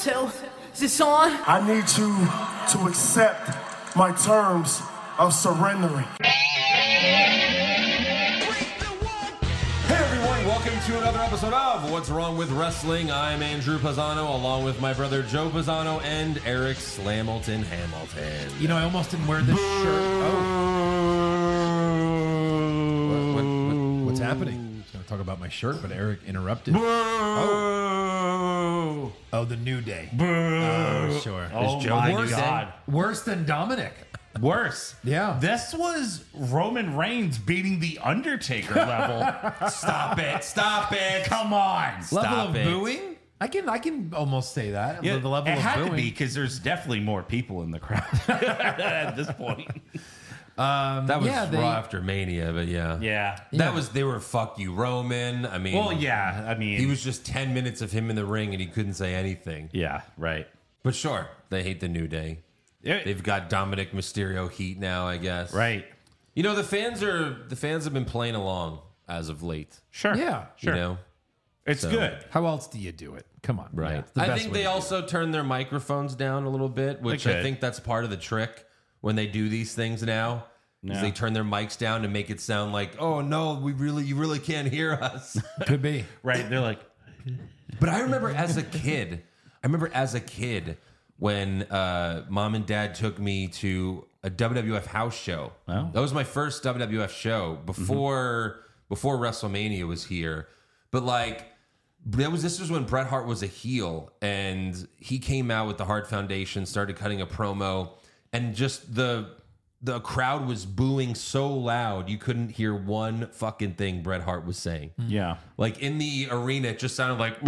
Tell, is this on? I need you to accept my terms of surrendering. Hey everyone, welcome to another episode of What's Wrong with Wrestling. I'm Andrew Pisano, along with my brother Joe Pisano and Eric Slamilton Hamilton. You know, I almost didn't wear this shirt. Oh. What's happening? I was going to talk about my shirt, but Eric interrupted. Oh, the New Day. Oh, sure. Oh, Joe my worse God. Worse than Dominic. Worse. Yeah. This was Roman Reigns beating The Undertaker level. Stop it. Come on. Level of it. booing? I can almost say that. Yeah, The level it of had booing. to be because there's definitely more people in the crowd at this point. That was yeah, Raw after Mania, but yeah. Yeah. They were fuck you, Roman. I mean, Well, yeah. I mean, he was just 10 minutes of him in the ring and he couldn't say anything. Yeah, right. But sure, they hate the New Day. They've got Dominic Mysterio heat now, I guess. Right. You know, the fans have been playing along as of late. Sure. Yeah. Sure. You know? It's good. How else do you do it? Come on. Right. It's the I best think way they to do also turn their microphones down a little bit, which They I could. think that's part of the trick when they do these things now. Is Yeah. they turn their mics down to make it sound like, oh no, you really can't hear us. it. Could be. Right. They're like, But I remember as a kid when mom and dad took me to a WWF house show. Oh. That was my first WWF show before WrestleMania was here. But like this was when Bret Hart was a heel and he came out with the Hart Foundation, started cutting a promo, and just the crowd was booing so loud you couldn't hear one fucking thing Bret Hart was saying. yeah. Like in the arena, it just sounded like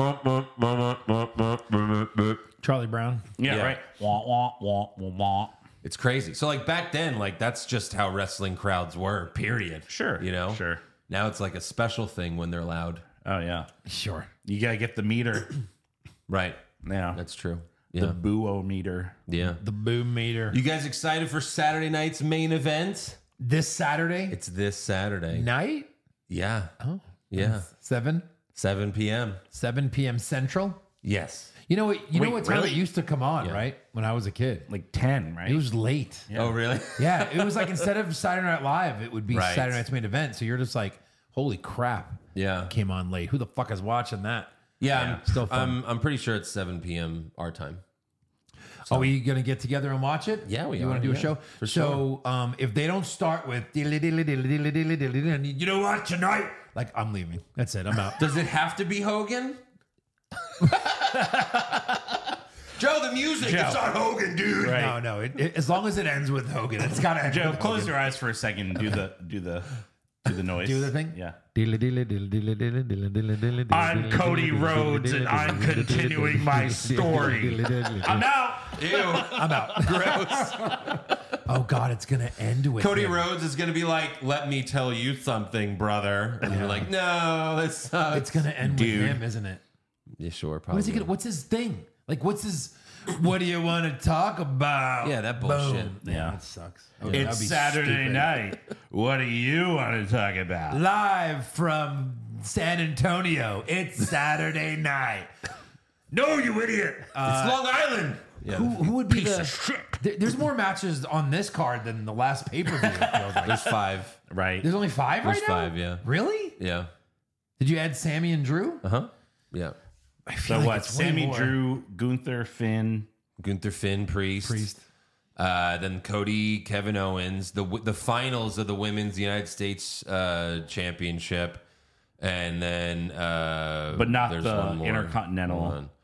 Charlie Brown. Yeah, Yeah. right. Wah, wah, wah, wah, wah. it's crazy. So like back then, like that's just how wrestling crowds were, period. Sure. You know? Sure. Now it's like a special thing when they're loud. Oh, yeah. Sure. You got to get the meter. Right. Yeah. That's true. the Yeah. boo-o-meter. Yeah. The boom meter. You guys excited for Saturday night's main event? This Saturday It's this Saturday. night? Yeah. Oh. Yeah. 7 p.m. p.m. Central. Yes. You know what? You know Wait, what time really? it used to come on, right? When I was a kid, Like 10, right? it was late. Oh, really? Yeah, it was like instead of Saturday Night Live, it would be Right. Saturday Night's main event. So you're just like, holy crap! Yeah. It came on late. Who the fuck is watching that? Yeah. Still fun. I'm pretty sure it's 7 p.m. our time. Are we gonna get together and watch it? Yeah, we You want are, to do a yeah, show? for So, if they don't start with you know what tonight, like I'm leaving. That's it. I'm out. Does it have to be Hogan? Joe, the music. Joe. It's not Hogan, dude. Right. No. As long as it ends with Hogan, it's gotta end. Joe, with close Hogan. your eyes for a second and do the noise. Do the thing? Yeah. I'm Cody Rhodes and I'm continuing my story. I'm out. Ew. I'm out. Gross. Oh God, it's gonna end with Cody him. Rhodes is going to be like, let me tell you something, brother. And you're like, no, that sucks. It's gonna end Dude. with him, isn't it? Yeah, sure, What probably. is he gonna? What's his thing? Like, what's his? What do you want to talk about? Yeah, that bullshit. Boom. Yeah. that sucks. Okay, that'd It's be Saturday stupid. night. What do you want to talk about? Live from San Antonio. It's Saturday night. No, you idiot. It's Long Island. Yeah. Who would be There's more matches on this card than the last pay per view. There's 5. Right. There's only 5 There's right now. 5, yeah. Really? Yeah. Did you add Sammy and Drew? Uh-huh. Yeah. I feel So like what? it's way Sammy, more. Drew, Gunther, Finn. Gunther, Finn, Priest. Then Cody, Kevin Owens. The finals of the Women's United States Championship. And then... But not there's the one more. Intercontinental. Hold on.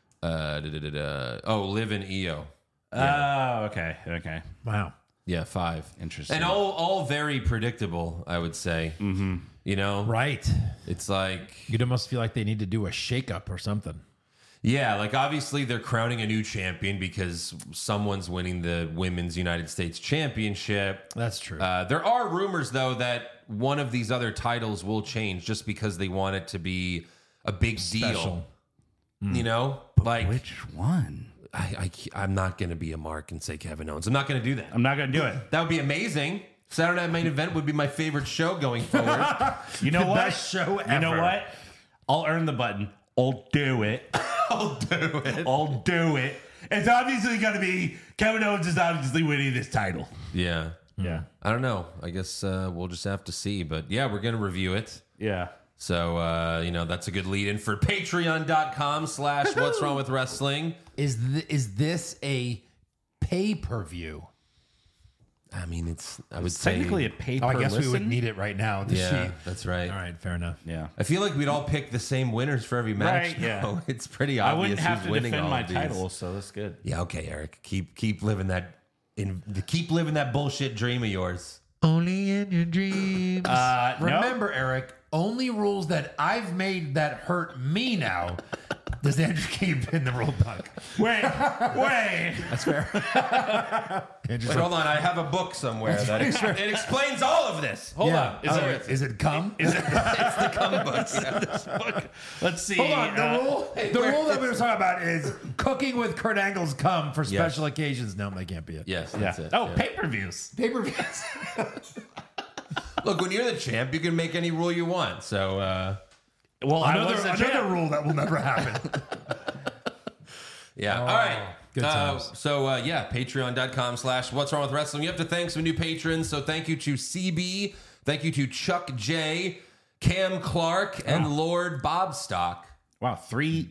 Liv and Io. Oh, okay. Okay. Wow. Yeah, 5. Interesting. And all very predictable, I would say. Mm-hmm. You know? Right. It's like... You'd almost feel like they need to do a shakeup or something. Yeah, like obviously they're crowning a new champion because someone's winning the Women's United States Championship. That's true. There are rumors, though, that one of these other titles will change just because they want it to be a big deal. Special. You know? Like, Which one? I'm not going to be a mark and say Kevin Owens. I'm not going to do that. I'm not going to do it. That would be amazing. Saturday Night Main Event would be my favorite show going forward. You know what? best show You know ever. what? I'll earn the button. I'll do it. I'll do it. I'll do it. It's obviously going to be Kevin Owens is obviously winning this title. Yeah. Yeah. I don't know. I guess we'll just have to see. But yeah, we're going to review it. Yeah. So, that's a good lead in for patreon.com/what's wrong with wrestling. Is this a pay-per-view? I mean, I would It's say technically a pay per Oh, I guess listen. we would need it right now. The Yeah, sheet. that's right. All right, fair enough. Yeah. I feel like we'd all pick the same winners for every match. Right, yeah. though. It's pretty I obvious wouldn't have who's to winning defend all my of these. title, so that's good. Yeah, okay, Eric. Keep living that keep living that bullshit dream of yours. Only in your dreams. No. Remember, Eric, only rules that I've made that hurt me now does Andrew keep in the rule book. Wait. That's fair. Wait, hold on, I have a book somewhere that it explains all of this. Hold on. Is it cum? It's the cum book. Yeah. This book. Let's see. Hold on. The rule that we were talking about is cooking with Kurt Angle's cum for special occasions. No, that can't be it. Yes, Yeah. that's it. Oh, yeah. pay-per-views. Pay-per-views. Look, when you're the champ, you can make any rule you want. So, Well, Another rule that will never happen. yeah. All right. good times. Patreon.com/what's wrong with wrestling. You have to thank some new patrons. So thank you to CB. Thank you to Chuck J, Cam Clark, and Lord Bobstock. Wow, three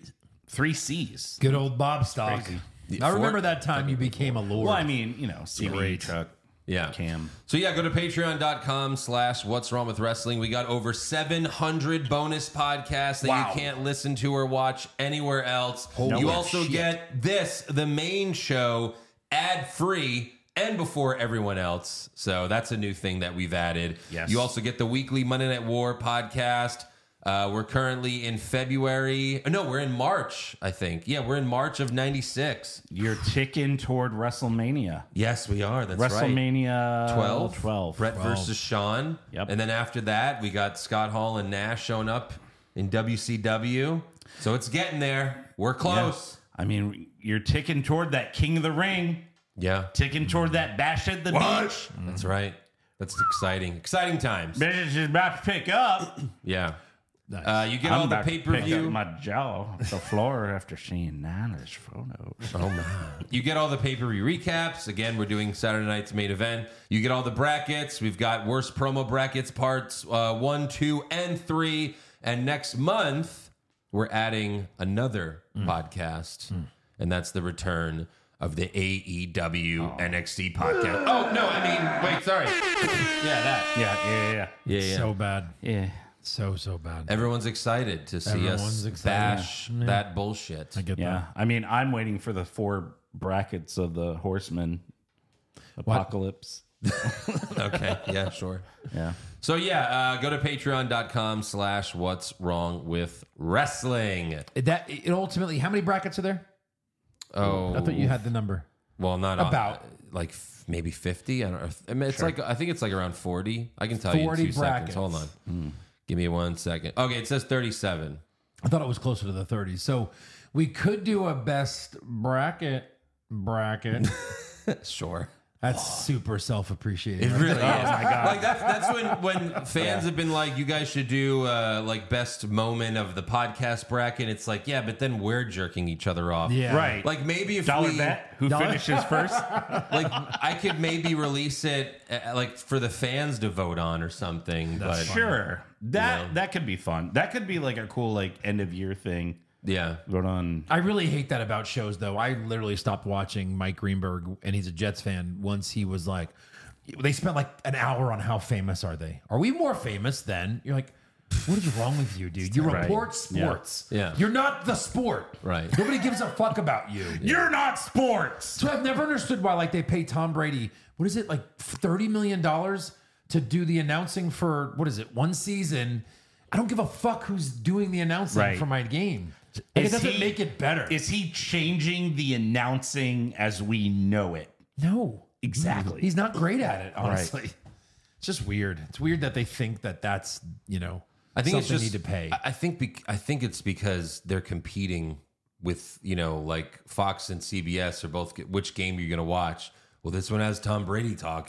C's. Good old Bob Stock. Crazy. I remember that time you became a lord. Well, I mean, CB, Great. Chuck, Yeah. Cam. So yeah, go to patreon.com/what's wrong with wrestling. We got over 700 bonus podcasts that Wow. you can't listen to or watch anywhere else. Holy you also shit. get this, the main show, ad-free and before everyone else. So that's a new thing that we've added. Yes. You also get the weekly Monday Night War podcast. We're currently in February. No, we're in March, I think. Yeah, we're in March of 96. You're ticking toward WrestleMania. Yes, we are. That's right. WrestleMania 12. Brett versus Sean. Yep. And then after that, we got Scott Hall and Nash showing up in WCW. So it's getting there. We're close. I mean, you're ticking toward that King of the Ring, Yeah. ticking toward that Bash at the Beach. That's right. That's exciting. Exciting times. Business is about to pick up. Yeah. Nice. You get all the about to pick up pay-per-view. my jaw off the floor after seeing Nyla's photos. Oh, man. You get all the pay-per-view recaps. Again, we're doing Saturday night's main event. You get all the brackets. We've got worst promo brackets parts 1, 2, and 3. And next month, we're adding another podcast. And that's the return of the AEW NXT podcast. Oh, no, I mean, wait, sorry. Yeah, that. Yeah. So bad. Yeah. So bad. Everyone's excited to see Everyone's us excited. bash that bullshit. I get Yeah. that. I mean, I'm waiting for the 4 brackets of the Horsemen apocalypse. Okay, yeah, sure. Yeah. So yeah, go to patreon.com/what's wrong with wrestling. That it ultimately, how many brackets are there? Oh, I thought you had the number. well, not About. like maybe 50. I don't know. I mean, it's like I think it's like around 40. I can tell you in 40 2 seconds. brackets. Hold on. Give me 1 second. Okay, it says 37. I thought it was closer to the 30s. So we could do a best bracket. Sure. That's super self-appreciating. It really is. Oh my God. Like that's when fans have been like, you guys should do like best moment of the podcast bracket. It's like, yeah, but then we're jerking each other off. Yeah. Right. Like maybe if Dollar we bet. Who Dollar- finishes first? like I could maybe release it like for the fans to vote on or something. But Sure. That could be fun. That could be like a cool like end of year thing. yeah. Vote on. I really hate that about shows, though. I literally stopped watching Mike Greenberg, and he's a Jets fan, once he was like, they spent like an hour on how famous are they? Are we more famous then? You're like, what is wrong with you, dude? You Right. report sports. Yeah. You're not the sport. Right. Nobody gives a fuck about you. You're not sports. So I've never understood why like they pay Tom Brady, what is it, like $30 million to do the announcing for, what is it, 1 season. I don't give a fuck who's doing the announcing Right. for my game. Like, it Is doesn't he- make it better. Is he changing the announcing as we know it? No. Exactly. He's not great at it, honestly. It's just weird. It's weird that they think that that's, I think it's something just need to pay. I think it's because they're competing with like Fox and CBS are both. Which game are you going to watch? Well, this one has Tom Brady talking.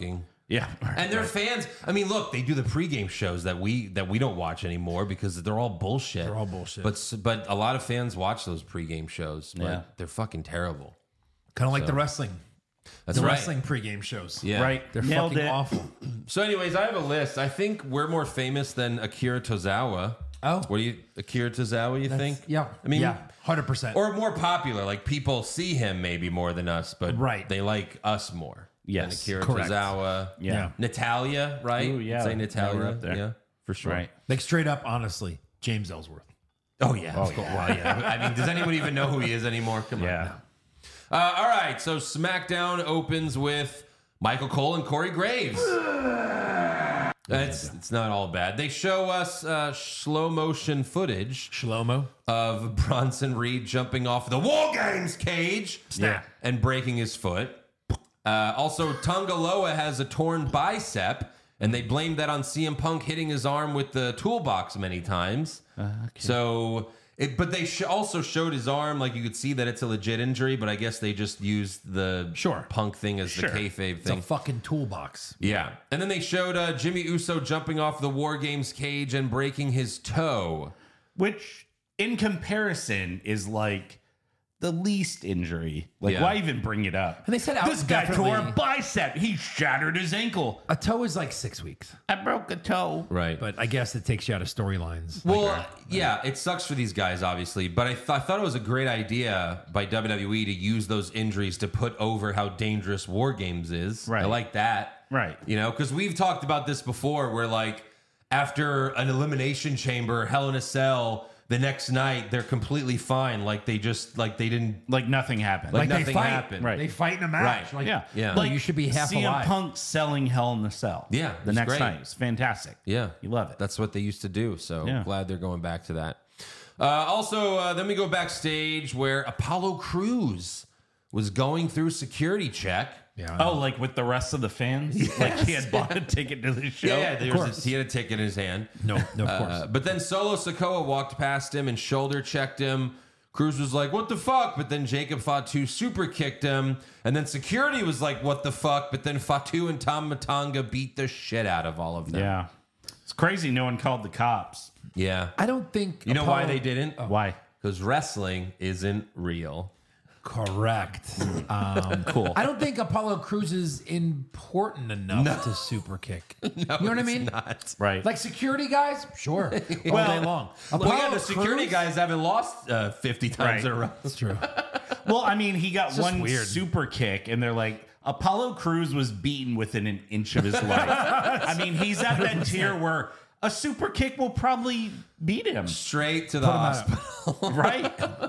Yeah. And their fans, I mean, look, they do the pregame shows that we don't watch anymore because they're all bullshit. They're all bullshit. But a lot of fans watch those pregame shows, but Yeah. they're fucking terrible. Kind of like the wrestling. That's The right. wrestling pregame shows. Yeah. Right. They're Nailed fucking it. awful. So anyways, I have a list. I think we're more famous than Akira Tozawa. Oh. What do you, Akira Tozawa, you think? Yeah. I mean, yeah, 100%. or more popular. Like people see him maybe more than us, but Right. they like us more. Yes. Than Akira Correct. Tozawa. Yeah. Natalia, right? Ooh, yeah. Say Yeah, Natalia. we're up there. Yeah, for sure. Right. Like straight up, honestly, James Ellsworth. Oh yeah. Of course. Well, yeah. I mean, does anyone even know who he is anymore? Come on. Yeah. All right. So SmackDown opens with Michael Cole and Corey Graves. It's not all bad. They show us slow motion footage Shlomo. of Bronson Reed jumping off the War Games cage and breaking his foot. Also, Tongaloa has a torn bicep, and they blamed that on CM Punk hitting his arm with the toolbox many times. So, but they also showed his arm, like you could see that it's a legit injury, but I guess they just used the Punk thing as the kayfabe It's a thing. fucking toolbox. Yeah. And then they showed Jimmy Uso jumping off the War Games cage and breaking his toe. Which, in comparison, is like the least injury. Like, Yeah. why even bring it up? And they said this guy tore a definitely- bicep. He shattered his ankle. A toe is like 6 weeks. I broke a toe. Right. But I guess it takes you out of storylines. Well, yeah, it sucks for these guys, obviously, but I thought it was a great idea by WWE to use those injuries to put over how dangerous War Games is. Right. I like that. Right. You know, because we've talked about this before where, like, after an Elimination Chamber, Hell in a Cell, the next night, they're completely fine. Like, they didn't. Like, nothing happened. Like, they nothing fight. happened. Right. They fight in a match. Right. Like, yeah. Yeah. Like, you should be half CM alive. Punk selling Hell in the Cell. Yeah, it The was next great. night. It's fantastic. Yeah. You love it. That's what they used to do. So Yeah. glad they're going back to that. Also, then we go backstage where Apollo Crews was going through security check. Yeah. Oh, like with the rest of the fans? Like he had bought a ticket to the show? Yeah, he had a ticket in his hand. No, of course. But then Solo Sikoa walked past him and shoulder checked him. Cruz was like, what the fuck? But then Jacob Fatu super kicked him. And then security was like, what the fuck? But then Fatu and Tom Matanga beat the shit out of all of them. Yeah. It's crazy no one called the cops. Yeah. I don't think. You know why they didn't? Why? Because wrestling isn't real. Correct. Cool. I don't think Apollo Crews is important enough to super kick. You know what I mean? Not. Right. Like security guys, sure, all day long. Well, yeah, Apollo the security Crews- guys haven't lost 50 times Right. in a row. That's true. Well, I mean, he got just one weird. super kick, and they're like, Apollo Crews was beaten within an inch of his life. I mean, he's at that tier where a super kick will probably beat him. Straight to the him out. hospital. Right?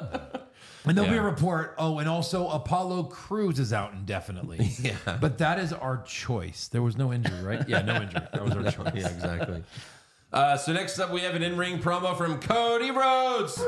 And there'll be a Yeah. report. Oh, and also Apollo Crews is out indefinitely. Yeah. But that is our choice. There was no injury, right? Yeah, no injury. That was our choice. Yeah, exactly. So next up, we have an in-ring promo from Cody Rhodes.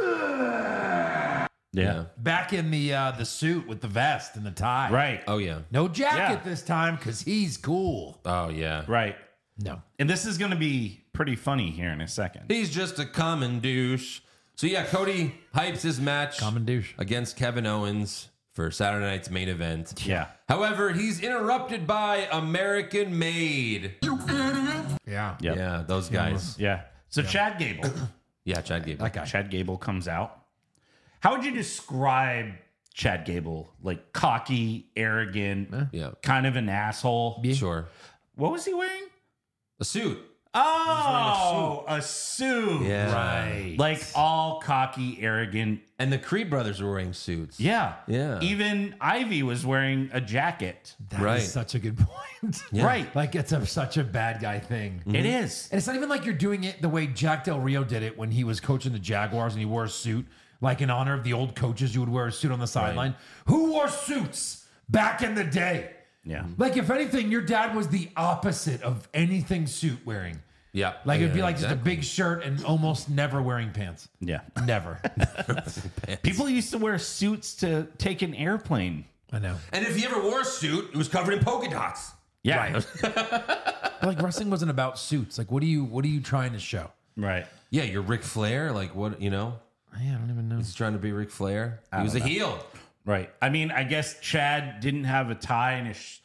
Yeah. Back in the suit with the vest and the tie. Right. Oh, yeah. No jacket Yeah. this time because he's cool. Oh, yeah. Right. No. And this is going to be pretty funny here in a second. He's just a common douche. So, yeah, Cody hypes his match Common douche. against Kevin Owens for Saturday night's main event. Yeah. However, he's interrupted by American Made. Yeah. Yep. Yeah, those guys. Yeah. So Chad Gable. Yeah, Chad Gable. That guy. Chad Gable comes out. How would you describe Chad Gable? Like cocky, arrogant, Yeah, kind of an asshole. sure. What was he wearing? A suit. Oh, a suit. Yeah. Right. Like all cocky, arrogant. And the Creed brothers were wearing suits. Yeah. Yeah. Even Ivy was wearing a jacket. That is Right. such a good point. Right. Like it's such a bad guy thing. It is. And it's not even like you're doing it the way Jack Del Rio did it when he was coaching the Jaguars and he wore a suit. Like in honor of the old coaches, you would wear a suit on the sideline. Who wore suits back in the day? Yeah. Like, if anything, your dad was the opposite of anything suit wearing. Yeah. Like, it'd be Yeah, like just a exactly. big shirt and almost never wearing pants. Yeah. Never. People used to wear suits to take an airplane. I know. And if he ever wore a suit, it was covered in polka dots. Yeah. But like, wrestling wasn't about suits. Like, what are you trying to show? Right. Yeah, you're Ric Flair. Like, what, you know? Yeah, I don't even know. He's trying to be Ric Flair. He was a heel. Right. I mean, I guess Chad didn't have a tie and his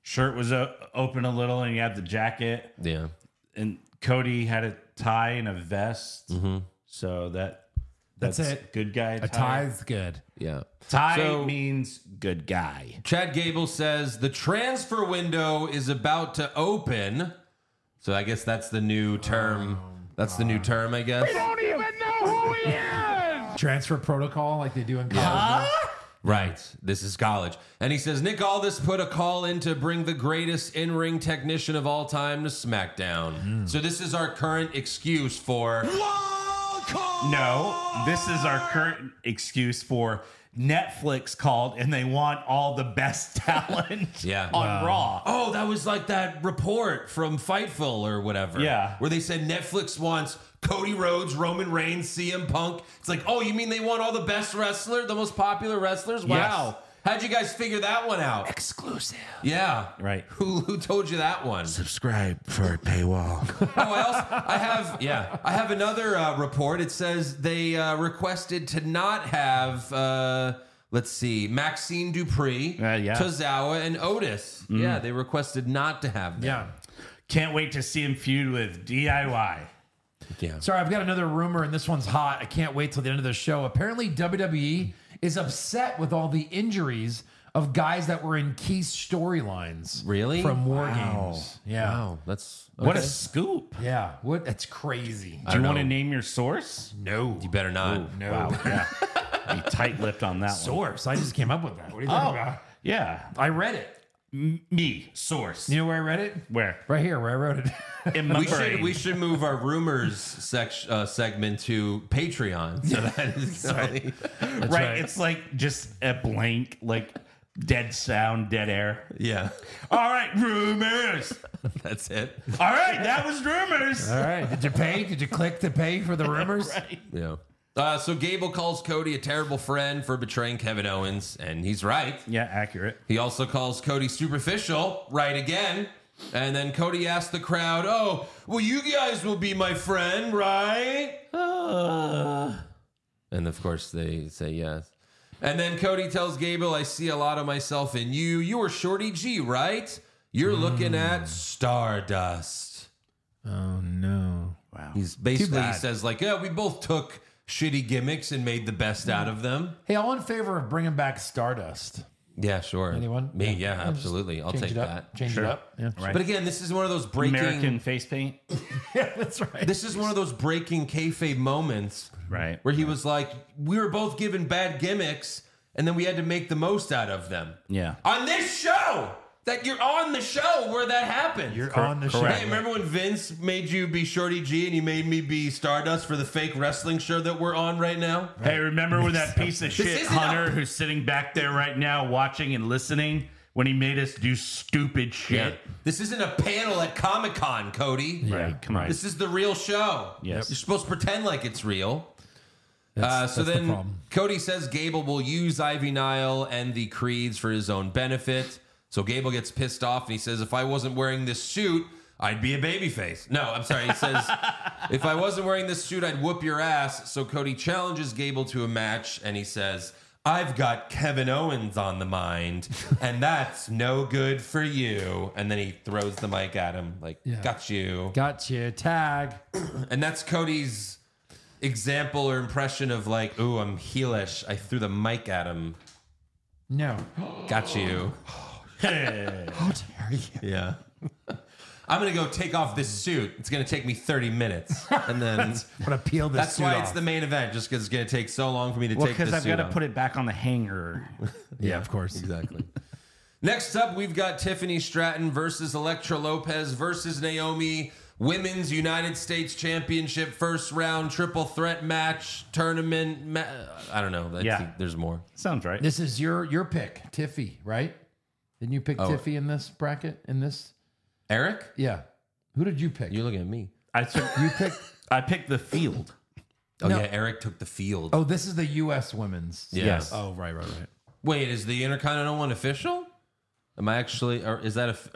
shirt was open a little, and you had the jacket. Yeah. And Cody had a tie and a vest. Mm-hmm. So That's it. Good guy. A tie's good. Yeah. Tie So- means good guy. Chad Gable says the transfer window is about to open. So I guess that's the new term. That's the new term, I guess. Don't even know who he is. Transfer protocol like they do in college. Right. This is college. And he says Nick Aldis put a call in to bring the greatest in-ring technician of all time to SmackDown. So this is our current excuse for No, this is our current excuse for Netflix called and they want all the best talent Yeah. on Raw. Oh, that was like that report from Fightful or whatever. Yeah. Where they said Netflix wants Cody Rhodes, Roman Reigns, CM Punk. It's like, oh, you mean they want all the best wrestlers, the most popular wrestlers? Wow. How'd you guys figure that one out? Exclusive. Yeah. Right. Who told you that one? Subscribe for a paywall. I have another report. It says they requested to not have, let's see, Maxine Dupree, yeah. Tozawa, and Otis. Yeah, they requested not to have them. Yeah. Can't wait to see him feud with DIY. Yeah. Sorry, I've got another rumor, and this one's hot. I can't wait till the end of the show. Apparently, WWE is upset with all the injuries of guys that were in key storylines. Really? From War Games. Yeah. Wow, that's What a okay. scoop. Yeah. What? That's crazy. Do you want to know. name your source? No. You better not. No. Wow. Yeah. Be tight-lipped on that one. Source. I just came up with that. What are you talking about? Yeah. I read it. Me. Source. You know where I read it? Where? Right here, where I wrote it. In my brain. We should move our rumors segment to Patreon. So that is right. right. It's like just a blank, like dead sound, dead air. Yeah, All right, rumors. that's it. All right, that was rumors. All right. Did you pay? Did you click to pay for the rumors? Right. Yeah. So Gable calls Cody a terrible friend for betraying Kevin Owens, and he's right. Yeah, accurate. He also calls Cody superficial, right again. And then Cody asks the crowd, "Oh, well, you guys will be my friend, right?" And of course, they say yes. And then Cody tells Gable, "I see a lot of myself in you. You were Shorty G, right? You're looking at Stardust." Oh, no. Wow. He's basically bad. says like, "Yeah, we both took shitty gimmicks and made the best out of them." Hey, all in favor of bringing back Stardust? Yeah, sure. Anyone? Me? Yeah. Yeah, absolutely. I'll Change take it up. that. Change Sure. it up. Yeah. Right. But again, this is one of those breaking. American face paint. Yeah, that's right. This is one of those breaking kayfabe moments, Right. Where he was like, "We were both given bad gimmicks, and then we had to make the most out of them." Yeah. On this show, that you're on the show where that happened. You're on the show. correct. Hey, remember when Vince made you be Shorty G and you made me be Stardust for the fake wrestling show that we're on right now? Hey, remember when that piece of shit isn't Hunter, a- who's sitting back there right now watching and listening, when he made us do stupid shit? This isn't a panel at Comic-Con, Cody. Right. Come on. This is the real show. Yes. You're supposed to pretend like it's real. So that's the then problem. Cody says Gable will use Ivy Nile and the Creeds for his own benefit. So Gable gets pissed off and he says, "If I wasn't wearing this suit, I'd be a babyface." No, I'm sorry. He says, "If I wasn't wearing this suit, I'd whoop your ass." So Cody challenges Gable to a match and he says, "I've got Kevin Owens on the mind, and that's no good for you." And then he throws the mic at him like, "Got you." Gotcha. Tag. And that's Cody's example or impression of like, "Ooh, I'm heelish. I threw the mic at him. No. Got you." How dare you? Yeah. I'm going to go take off this suit. It's going to take me 30 minutes. And then I'm going to peel this that's suit why off. it's the main event, just because it's going to take so long for me to Well, take this because suit I've got to off. put it back on the hanger. Yeah, of course. Exactly. Next up, we've got Tiffany Stratton versus Elektra Lopez versus Naomi. Women's United States Championship first round triple threat match tournament. I don't know. I think there's more. Sounds right. This is your pick, Tiffy, right? Didn't you pick Tiffy in this bracket? In this? Eric? Yeah. Who did you pick? You're looking at me. You picked. I picked the field. Oh, No. yeah. Eric took the field. Oh, this is the U.S. women's. Yes. Oh, right. Wait, is the Intercontinental one official? Am I actually, or is that,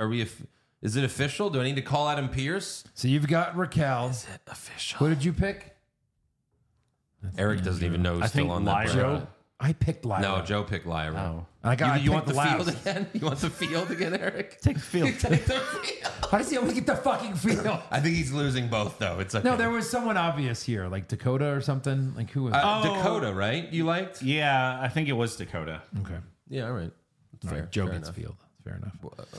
is it official? Do I need to call Adam Pierce? So you've got Raquel. Is it official? Who did you pick? Eric doesn't even know who's I still think on that Lyra. bracket. I picked Lyra. No, Joe picked Lyra. Oh. I You want the picked field last. again? You want the field again, Eric? Take the field. Take the field. How does he always get the fucking field? I think he's losing both, though. It's okay. No, there was someone obvious here, like Dakota or something. Like who was? Dakota, right? You liked? Yeah, I think it was Dakota. Okay, Yeah, all right. Fair. Joe fair gets enough. field. Fair enough.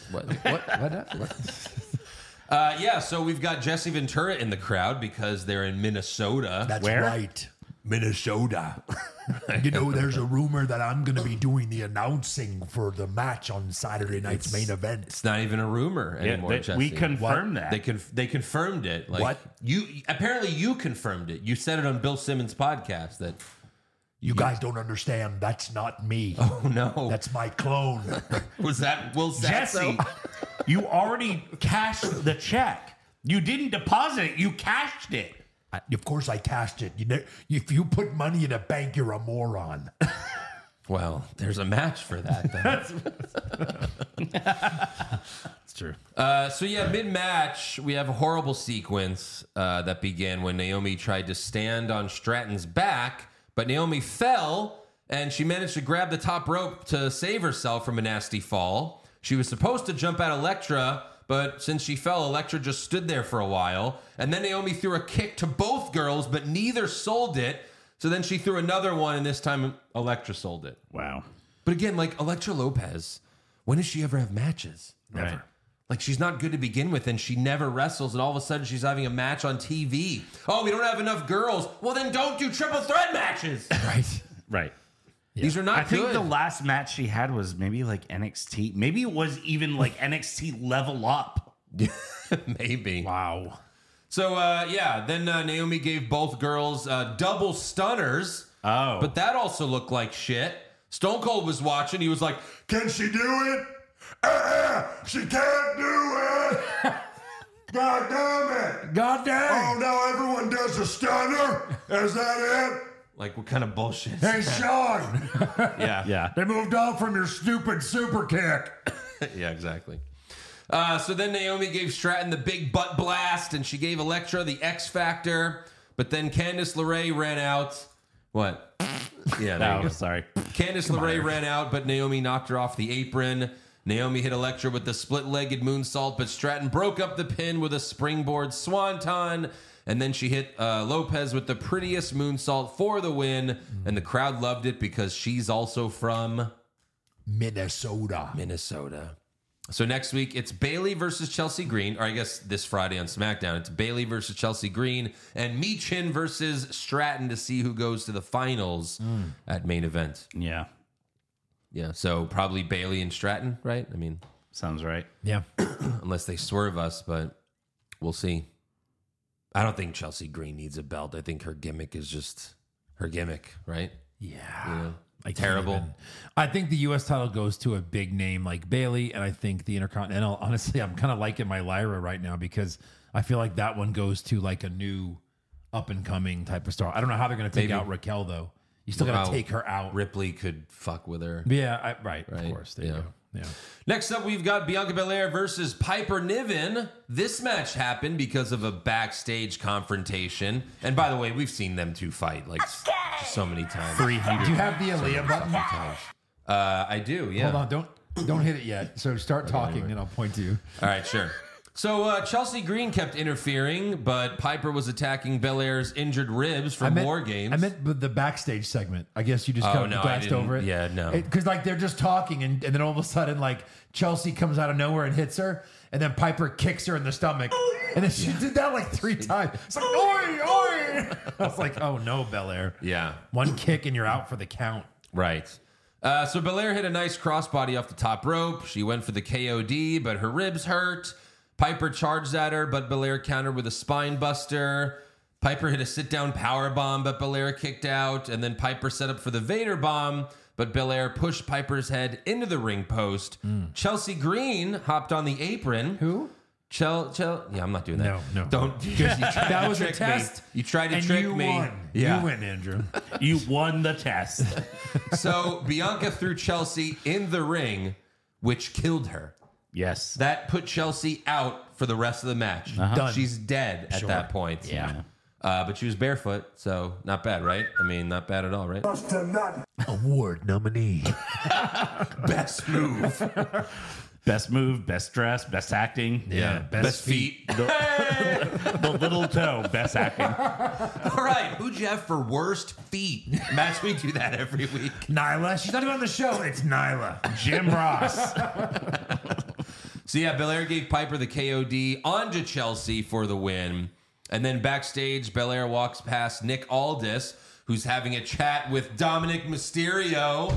What? Yeah, so we've got Jesse Ventura in the crowd because they're in Minnesota. That's Where? right. Minnesota. You know, there's a rumor that I'm going to be doing the announcing for the match on Saturday night's main event. It's not even a rumor anymore, Jesse. We confirmed that. They confirmed it. Like, What? Apparently you confirmed it. You said it on Bill Simmons' podcast that. You guys don't understand. That's not me. Oh no, That's my clone. was that Will Jesse, Sasso? you already cashed the check. You didn't deposit it. You cashed it. Of course, I cashed it. If you put money in a bank, you're a moron. Well, there's a match for that. It's true. So yeah, mid-match, we have a horrible sequence that began when Naomi tried to stand on Stratton's back, but Naomi fell, and she managed to grab the top rope to save herself from a nasty fall. She was supposed to jump at Elektra, but since she fell, Elektra just stood there for a while, and then Naomi threw a kick to both girls, but neither sold it. So then she threw another one, and this time Elektra sold it. Wow. But again, like Elektra Lopez, when does she ever have matches? Never. Right. Like, she's not good to begin with, and she never wrestles, and all of a sudden she's having a match on TV. Oh, we don't have enough girls. Well, then don't do triple threat matches. Right. Right. These are not I think good. the last match she had was maybe like NXT. Maybe it was even like NXT Level Up. Maybe. Wow. So, then Naomi gave both girls double stunners. Oh. But that also looked like shit. Stone Cold was watching. He was like, Can she do it? She can't do it. God damn it. God damn. Oh, now everyone does a stunner? Is that it? like, what kind of bullshit? is Hey, that? Sean, Yeah. Yeah. they moved on from your stupid super kick. Yeah, exactly. So then Naomi gave Stratton the big butt blast, and she gave Elektra the X Factor. But then Candice LeRae ran out. What? Yeah, there you Oh, go. sorry. Candice LeRae ran out, but Naomi knocked her off the apron. Naomi hit Elektra with the split-legged moonsault, but Stratton broke up the pin with a springboard swanton. And then she hit Lopez with the prettiest moonsault for the win. And the crowd loved it because she's also from Minnesota. Minnesota. So next week, it's Bayley versus Chelsea Green. Or I guess this Friday on SmackDown, it's Bayley versus Chelsea Green and Michin versus Stratton to see who goes to the finals at main event. Yeah. Yeah, so probably Bayley and Stratton, right? I mean, Sounds right. Yeah. unless they swerve us, but we'll see. I don't think Chelsea Green needs a belt. I think her gimmick is just her gimmick, right? Yeah. You know? I can't Terrible. even. I think the U.S. title goes to a big name like Bayley, and I think the Intercontinental. Honestly, I'm kind of liking my Lyra right now because I feel like that one goes to like a new up and coming type of star. I don't know how they're going to take Maybe. out Raquel though. You still got to Wow. take her out. Ripley could fuck with her. Yeah, right. Right, Of course. There yeah. you go. Yeah. Next up, we've got Bianca Belair versus Piper Niven. This match happened because of a backstage confrontation. And by the way, we've seen them two fight like so many times. 300. Do you have the Aaliyah button? I do, yeah. Hold on, don't hit it yet. So start talking, and I'll point to you. All right, sure. So Chelsea Green kept interfering, but Piper was attacking Belair's injured ribs from War Games. I meant the backstage segment. I guess you just Oh, kind of no, I glanced didn't. over it. Yeah, no. Because like they're just talking, and then all of a sudden, like Chelsea comes out of nowhere and hits her, and then Piper kicks her in the stomach, and then she did that like 3 times. It's like oi, oi. I was like, oh no, Belair. Yeah, One kick and you're out for the count. right. So Belair hit a nice crossbody off the top rope. She went for the KOD, but her ribs hurt. Piper charged at her, but Belair countered with a spine buster. Piper hit a sit-down power bomb, but Belair kicked out. And then Piper set up for the Vader bomb, but Belair pushed Piper's head into the ring post. Chelsea Green hopped on the apron. Who? Yeah, I'm not doing that. No. Don't. That was a trick test. Me. You tried to And trick you me. won. Yeah. You win, Andrew. You won the test. So Bianca threw Chelsea in the ring, which killed her. Yes. That put Chelsea out for the rest of the match. Done. She's dead at Sure. that point. Yeah. But she was barefoot, so not bad, right? I mean, not bad at all, right? Award nominee. Best move. Best move, best dress, best acting. Yeah, Best feet. The little toe, best acting. All right, who'd you have for worst feet? Matt, we do that every week. Nyla. She's not even on the show. It's Nyla. Jim Ross. So yeah, Belair gave Piper the KOD onto Chelsea for the win. And then backstage, Belair walks past Nick Aldis, who's having a chat with Dominic Mysterio.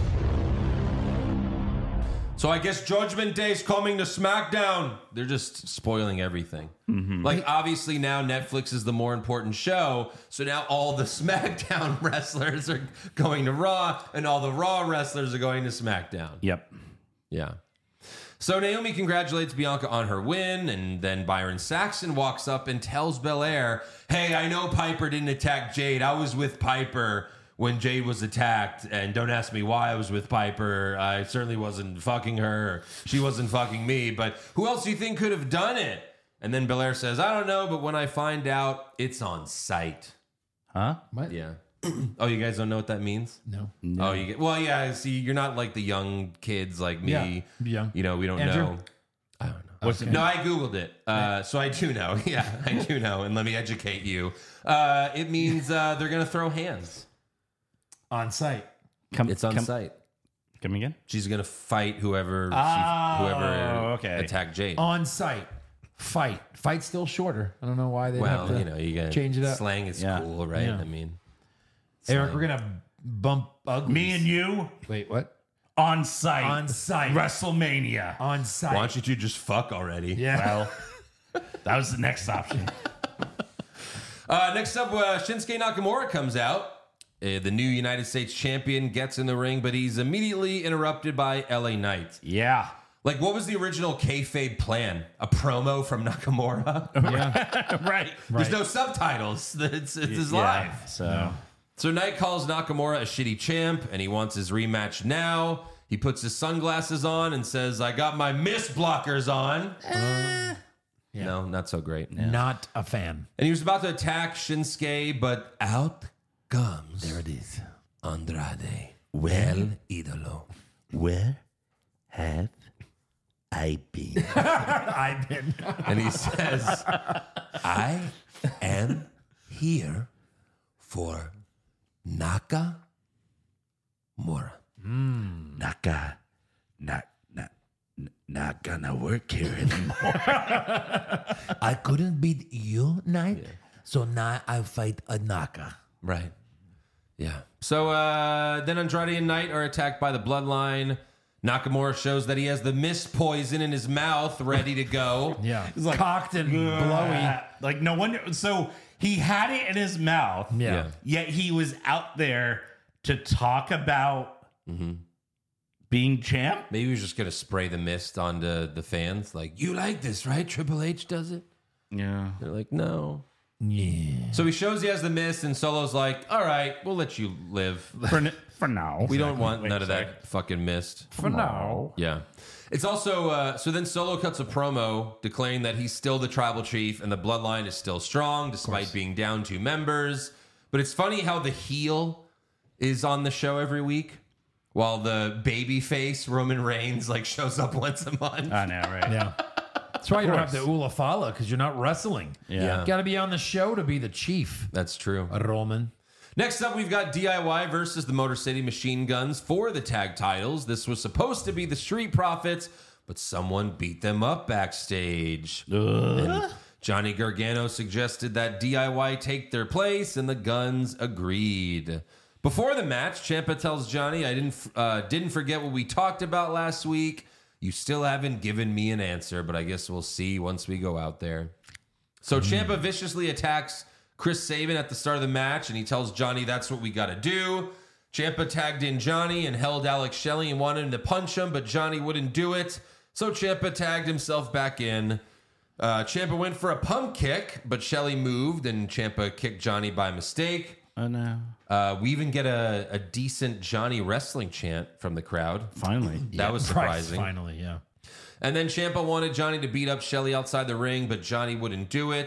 So I guess Judgment Day's coming to SmackDown. They're just spoiling everything. Like, obviously now Netflix is the more important show. So now all the SmackDown wrestlers are going to Raw, and all the Raw wrestlers are going to SmackDown. Yep. Yeah. So Naomi congratulates Bianca on her win, and then Byron Saxton walks up and tells Belair, hey, I know Piper didn't attack Jade. I was with Piper when Jade was attacked, and don't ask me why I was with Piper. I certainly wasn't fucking her. Or she wasn't fucking me, but who else do you think could have done it? And then Belair says, I don't know, but when I find out, it's on site. Huh? What? Yeah. Oh, you guys don't know what that means? No. Oh, you get, well, yeah. See, you're not like the young kids like me. Yeah. You know, we don't Andrew? know. I don't know. What's it? No, I Googled it. So I do know. Yeah, I do know. And let me educate you. It means they're going to throw hands. On site. It's on site. Come again? She's going to fight whoever okay. attacked Jade. On site. Fight. Fight's still shorter. I don't know why they have Well, to you know, you got change it up. Slang is Yeah. cool, right? Yeah. I mean, Eric, we're going to bump uglies. Me and you Wait, what? on site. On site. WrestleMania. On site. why don't you two just fuck already? Yeah. Well, that was the next option. Next up, Shinsuke Nakamura comes out. The new United States champion gets in the ring, but he's immediately interrupted by LA Knight. Yeah. Like, what was the original kayfabe plan? A promo from Nakamura? Yeah. Right. There's no subtitles. It's his live. So Knight calls Nakamura a shitty champ, and he wants his rematch now. He puts his sunglasses on and says, I got my mist blockers on. No, not so great. Not a fan. And he was about to attack Shinsuke, but out comes... There it is. Andrade. El Idolo. Where have I been? I've been. And he says, I am here for Nakamura. Not gonna work here anymore. I couldn't beat you, Knight, so now I fight a Naka. Right. Yeah. So then Andrade and Knight are attacked by the Bloodline. Nakamura shows that he has the mist poison in his mouth ready to go. Yeah. it's like cocked and blowy. Like no wonder. So he had it in his mouth. Yeah. Yet he was out there to talk about being champ. Maybe he was just going to spray the mist onto the fans. Like, you like this, right? Triple H does it. Yeah. They're like, no. Yeah. So he shows he has the mist, and Solo's like, all right, we'll let you live. For now. We don't want Wait, none of sorry. that fucking mist. For now. Yeah. It's also, so then Solo cuts a promo declaring that he's still the tribal chief and the bloodline is still strong despite being down 2 members. But it's funny how the heel is on the show every week while the baby face Roman Reigns like shows up once a month. I know, right? Yeah. That's why you don't have the Ulafala, because you're not wrestling. Yeah. Got to be on the show to be the chief. That's true. Roman. Next up, we've got DIY versus the Motor City Machine Guns for the tag titles. This was supposed to be the Street Profits, but someone beat them up backstage. And Johnny Gargano suggested that DIY take their place, and the Guns agreed. Before the match, Ciampa tells Johnny, I didn't forget what we talked about last week. You still haven't given me an answer, but I guess we'll see once we go out there. So Ciampa viciously attacks Chris Sabin at the start of the match, and he tells Johnny that's what we got to do. Ciampa tagged in Johnny and held Alex Shelley and wanted him to punch him, but Johnny wouldn't do it. So Ciampa tagged himself back in. Ciampa went for a pump kick, but Shelley moved, and Ciampa kicked Johnny by mistake. Oh no. We even get a decent Johnny wrestling chant from the crowd. Finally. That was surprising. Finally, yeah. And then Ciampa wanted Johnny to beat up Shelley outside the ring, but Johnny wouldn't do it.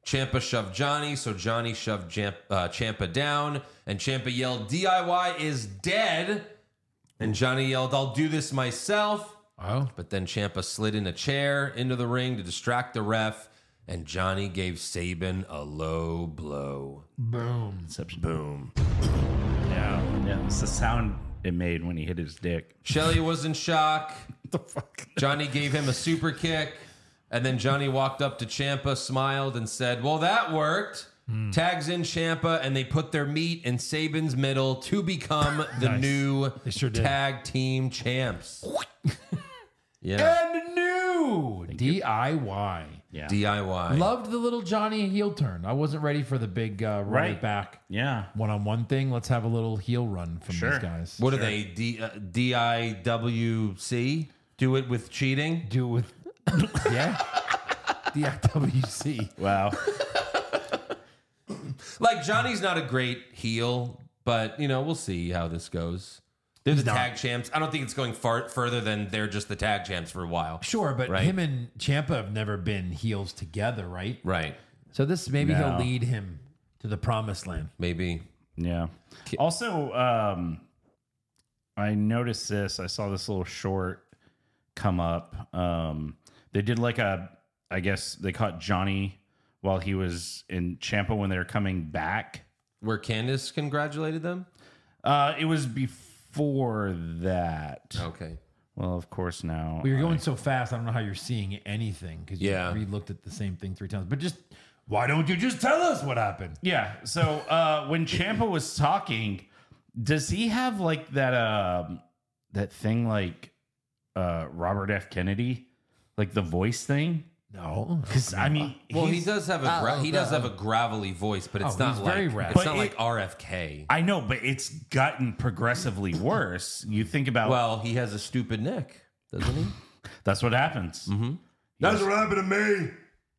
Ciampa shoved Johnny, so Johnny shoved Ciampa down, and Ciampa yelled, DIY is dead. And Johnny yelled, I'll do this myself. Oh. But then Ciampa slid in a chair into the ring to distract the ref, and Johnny gave Sabin a low blow. Boom. Boom. Yeah. It's the sound it made when he hit his dick. Shelly was in shock. The fuck? Johnny gave him a super kick, and then Johnny walked up to Ciampa, smiled, and said, well, that worked. Tags in Ciampa, and they put their meat in Sabin's middle to become the Nice. new They sure did. tag team champs. Yeah. And new DIY. Yeah. DIY. Loved the little Johnny heel turn. I wasn't ready for the big run Right. it back Yeah. one-on-one thing. Let's have a little heel run from Sure. these guys. What are they? DIWC? Do it with cheating? Do it with yeah. DIWC. Wow. Like, Johnny's not a great heel, but, we'll see how this goes. They're the not. tag champs. I don't think it's going further than they're just the tag champs for a while. Sure, but Right. him and Ciampa have never been heels together, right? Right. So this maybe No. he'll lead him to the promised land. Maybe. Yeah. Also, I noticed this. I saw this little short come up. They did I guess they caught Johnny while he was in Ciampa when they were coming back. Where Candice congratulated them? It was before that. Okay. Well, of course now. Well, you're going so fast, I don't know how you're seeing anything because you Yeah. re-looked at the same thing 3 times. But just why don't you just tell us what happened? Yeah. So when Ciampa was talking, does he have like that thing like Robert F. Kennedy, like the voice thing? No, Because I mean, Well, he he's- does have a gravelly voice, but it's Oh, not he's like very raspy. it's not But like RFK. I know, but it's gotten progressively worse. You think about Well, he has a stupid neck, doesn't he? that's what happens. Mm-hmm. That's what happened to me.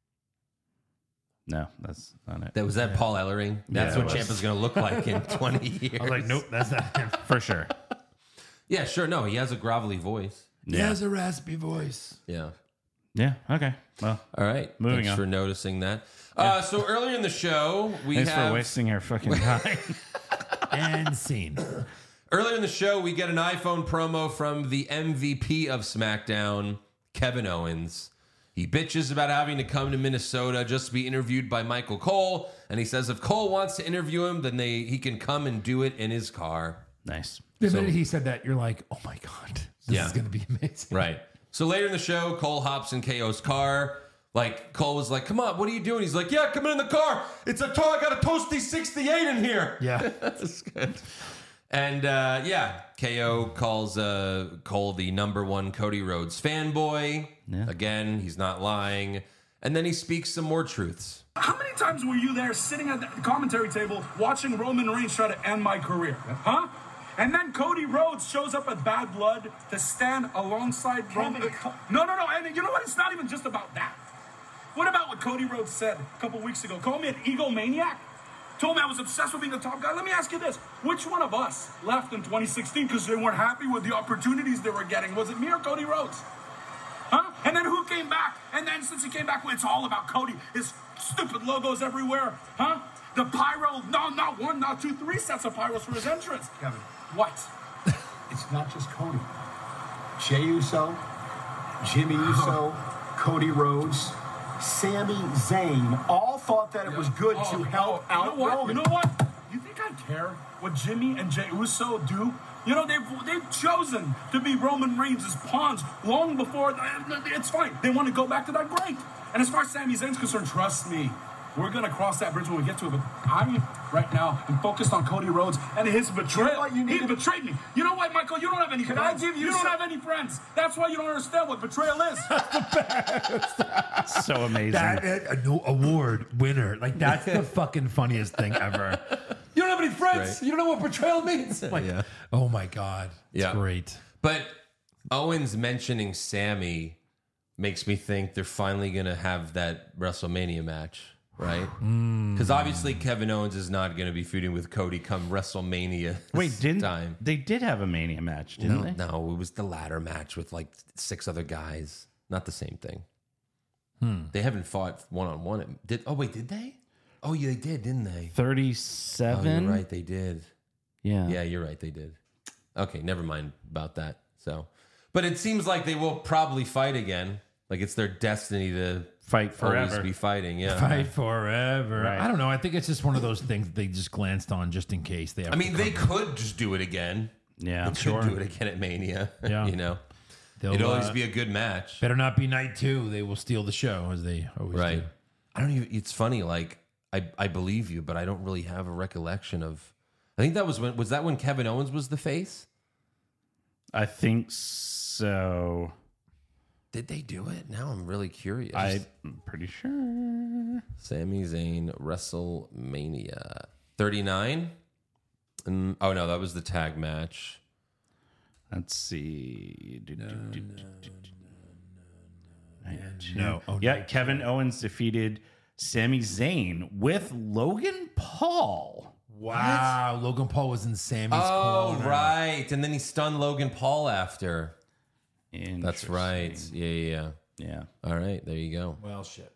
No, that's not it. That was that Paul Ellering. That's Yeah, what it was. Ciampa's going to look like in 20 years. I was like, nope, that's not him. For sure. Yeah, sure. No, he has a gravelly voice. He has a raspy voice. Yeah. Yeah. Okay. Well, All right. Moving Thanks on. for noticing that. So earlier in the show, we thanks have for wasting our fucking time. And scene. earlier in the show we get an iPhone promo from the MVP of SmackDown, Kevin Owens. He bitches about having to come to Minnesota just to be interviewed by Michael Cole, and he says if Cole wants to interview him, then he can come and do it in his car. Nice. The minute he said that, you're like, oh my God, this Yeah. is going to be amazing. Right. So later in the show, Cole hops in KO's car. Like, Cole was like, come on, what are you doing? He's like, yeah, come in the car. I got a Toasty 68 in here. Yeah. That's good. And KO calls Cole the #1 Cody Rhodes fanboy. Yeah. Again, he's not lying. And then he speaks some more truths. How many times were you there sitting at the commentary table watching Roman Reigns try to end my career? Huh? And then Cody Rhodes shows up at Bad Blood to stand alongside Roman. No. And you know what? It's not even just about that. What about what Cody Rhodes said a couple weeks ago? Called me an egomaniac? Told me I was obsessed with being a top guy. Let me ask you this. Which one of us left in 2016 because they weren't happy with the opportunities they were getting? Was it me or Cody Rhodes? Huh? And then who came back? And then since he came back, it's all about Cody. His stupid logos everywhere. Huh? The pyro, no, not 1, not 2, 3 sets of pyros for his entrance. Kevin, What? it's not just Cody. Jey Uso, Jimmy Uso, Cody Rhodes, Sami Zayn all thought that it was good to help out Roman. You know what? You think I care what Jimmy and Jey Uso do? You know, they've chosen to be Roman Reigns' pawns long before. It's fine. They want to go back to that, great. And as far as Sami Zayn's concerned, trust me, we're going to cross that bridge when we get to it. But I, right now, am focused on Cody Rhodes and his betrayal. You know what you need He to- betrayed me. You know what, Michael? You don't have any Can friends. I give you don't some- have any friends. That's why you don't understand what betrayal is. So amazing. That no award winner. Like, that's the fucking funniest thing ever. You don't have any friends. Right. You don't know what betrayal means. Like, Yeah. oh my God. It's Yeah. great. But Owens mentioning Sammy makes me think they're finally going to have that WrestleMania match, right? Because obviously Kevin Owens is not going to be feuding with Cody come WrestleMania. Wait, didn't time? they did have a Mania match, didn't No, they? no, it was the ladder match with like 6 other guys. Not the same thing. They haven't fought one-on-one. Did they? Oh, yeah, they did, didn't they? 37. Oh, you're right, they did. Yeah. Yeah, you're right, they did. Okay, never mind about that. So, but it seems like they will probably fight again. Like it's their destiny to Fight always forever. be fighting. Yeah. Fight forever. Right. I don't know. I think it's just one of those things that they just glanced on just in case they have I mean, to they come. could just do it again. Yeah, They could do it again at Mania. Yeah. You know, They'll, it'll always be a good match. better not be night 2. They will steal the show as they always Right. do. I don't even, it's funny. Like, I believe you, but I don't really have a recollection of, I think that was when Kevin Owens was the face? I think so. Did they do it? Now I'm really curious. I'm pretty sure. Sami Zayn, WrestleMania 39. Oh no, that was the tag match. Let's see. No. Oh, Yeah, no. Kevin Owens defeated Sami Zayn with Logan Paul. Wow. Logan Paul was in Sammy's Oh corner. right, and then he stunned Logan Paul after. That's Interesting. right. Yeah. Yeah. All right, there you go. Well, shit.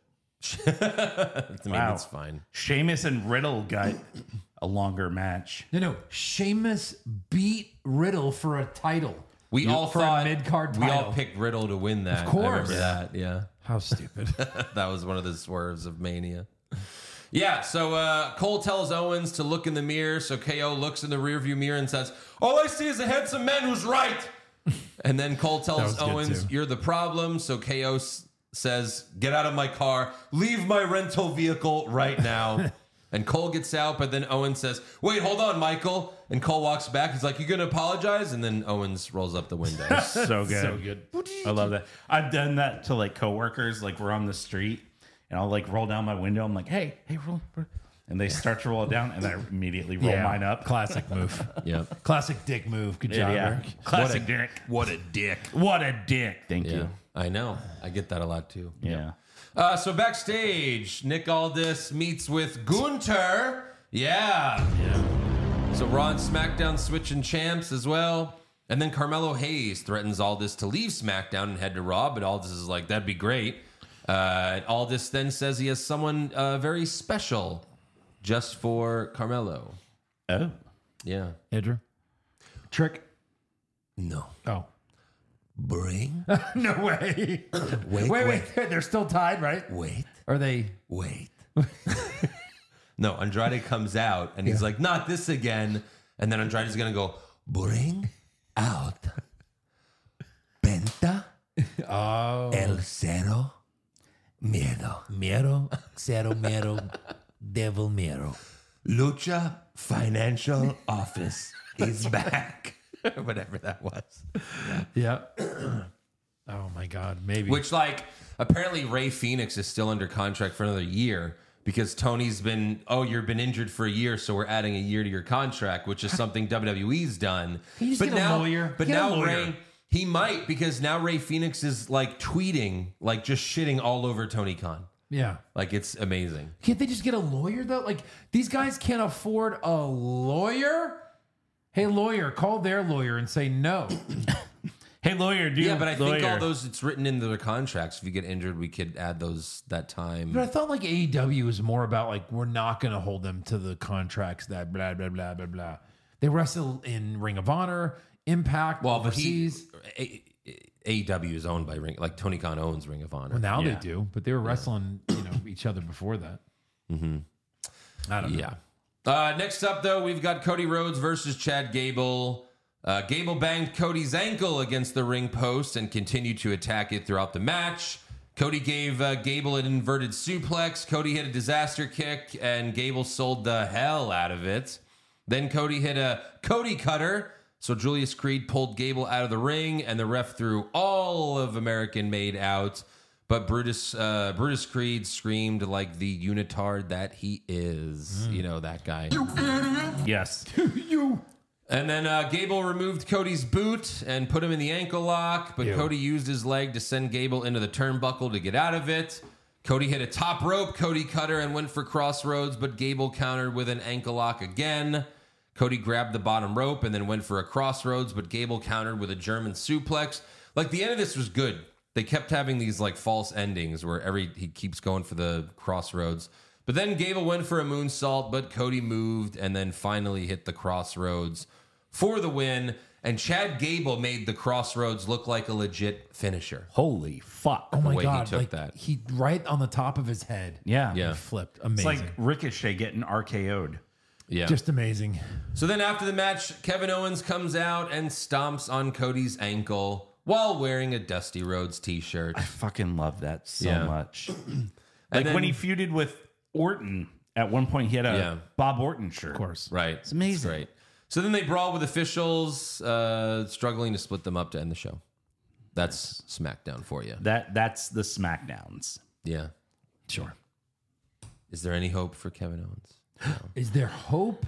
I mean, Wow. it's fine. Sheamus and Riddle got a longer match. No. Sheamus beat Riddle for a title. We all for thought a mid-card we all title. picked Riddle to win that. Of course. I remember that. Yeah. How stupid. That was one of the swerves of Mania. Yeah, so Cole tells Owens to look in the mirror. So KO looks in the rearview mirror and says, "All I see is a handsome man who's right." And then Cole was tells good, Owens, too. "You're the problem." So KO says, "Get out of my car. Leave my rental vehicle right now." And Cole gets out, but then Owens says, "Wait, hold on, Michael." And Cole walks back. He's like, "You gonna apologize?" And then Owens rolls up the window. So good. So good. I love that. I've done that to like coworkers. Like we're on the street and I'll like roll down my window. I'm like, hey, roll. And they start to roll it down and I immediately roll mine up. Classic move. Yep. Classic dick move. Good job, Yeah. Eric. Classic dick. What a dick. What a dick. Thank Yeah, you. I know. I get that a lot too. Yeah. So backstage, Nick Aldis meets with Gunther. Yeah. So Raw and SmackDown switching champs as well. And then Carmelo Hayes threatens Aldis to leave SmackDown and head to Raw, but Aldis is like, that'd be great. And Aldis then says he has someone very special just for Carmelo. Oh. Yeah. Andrew. Trick. No. Oh. Bring. No way. Wait. They're still tied, right? Wait. Are they? Wait. No, Andrade comes out and he's like, not this again. And then Andrade's going to go, bring out Penta Oh. El Cero Miedo. Miedo, cero miedo, devil miedo. Lucha Financial Office is back. Whatever that was. Yeah. Oh my God. Maybe. Which, like, apparently Ray Phoenix is still under contract for another year because Tony's been, you've been injured for a year, so we're adding a year to your contract, which is something WWE's done. Can you just get a lawyer? But Get a now lawyer. Ray, he might, because now Ray Phoenix is like tweeting, like just shitting all over Tony Khan. Yeah. Like, it's amazing. Can't they just get a lawyer though? Like these guys can't afford a lawyer. Hey, lawyer, call their lawyer and say no. Hey, lawyer, dude. Yeah, but I think lawyer. all those, it's written into their contracts. If you get injured, we could add those that time. But I thought like AEW is more about like we're not going to hold them to the contracts that blah blah blah blah blah. They wrestle in Ring of Honor, Impact, Well, but overseas. AEW is owned by Ring, like Tony Khan owns Ring of Honor. Well, now Yeah. they do, but they were wrestling, each other before that. Mm-hmm. I don't know. Yeah. Next up, though, we've got Cody Rhodes versus Chad Gable. Gable banged Cody's ankle against the ring post and continued to attack it throughout the match. Cody gave Gable an inverted suplex. Cody hit a disaster kick, and Gable sold the hell out of it. Then Cody hit a Cody cutter. So Julius Creed pulled Gable out of the ring, and the ref threw all of American Made out. But Brutus Creed screamed like the unitard that he is. You know, that guy. Yes. And then Gable removed Cody's boot and put him in the ankle lock, but Cody used his leg to send Gable into the turnbuckle to get out of it. Cody hit a top rope Cody cutter and went for crossroads, but Gable countered with an ankle lock again. Cody grabbed the bottom rope and then went for a crossroads, but Gable countered with a German suplex. Like, the end of this was good. they kept having these like false endings where he keeps going for the crossroads. But then Gable went for a moonsault, but Cody moved and then finally hit the crossroads for the win. And Chad Gable made the crossroads look like a legit finisher. Holy fuck. Oh my way he God. took Like, that. he right on the top of his head. Yeah. Yeah. He flipped. It's Amazing. like Ricochet getting RKO'd. Yeah. Just amazing. So then after the match, Kevin Owens comes out and stomps on Cody's ankle while wearing a Dusty Rhodes t-shirt. I fucking love that so Yeah. much. Like then- when he feuded with Orton, at one point he had a Bob Orton shirt. Of course. Right. It's amazing. Great. So then they brawl with officials, struggling to split them up to end the show. That's SmackDown for you. That's the SmackDowns. Yeah. Sure. Is there any hope for Kevin Owens? Is there hope?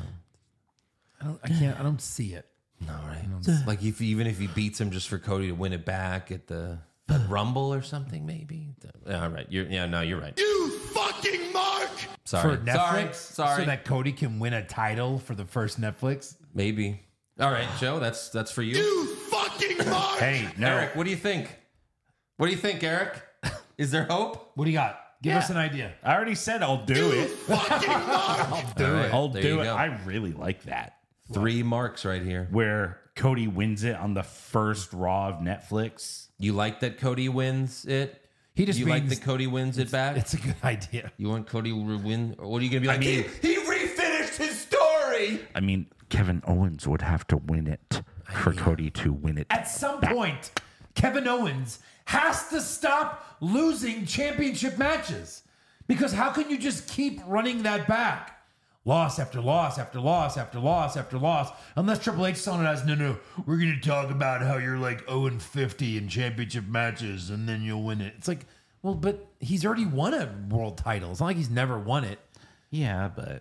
No. I don't see it. No, right? Like even if he beats him just for Cody to win it back at the Rumble or something, maybe. All right. You're right. You fucking mark! Sorry. For Netflix? Sorry. So that Cody can win a title for the first Netflix? Maybe. All right, Joe. That's for you. You fucking mark! Hey, no. Eric, what do you think? What do you think, Eric? Is there hope? What do you got? Give Yeah. us an idea. I already said I'll do it. Fucking mark! I'll there do you it. go. I really like that. 3 marks right here. Where Cody wins it on the first Raw of Netflix. You like that Cody wins it? He just You like means that Cody wins it back? It's a good idea. You want Cody to win? Or what are you gonna be like? He refinished his story! I mean, Kevin Owens would have to win it for Cody to win it. At some point, Kevin Owens has to stop losing championship matches. Because how can you just keep running that back? Loss after loss after loss after loss after loss. Unless Triple H is on it as, no, we're going to talk about how you're like 0-50 in championship matches and then you'll win it. It's like, well, but he's already won a world title. It's not like he's never won it. Yeah, but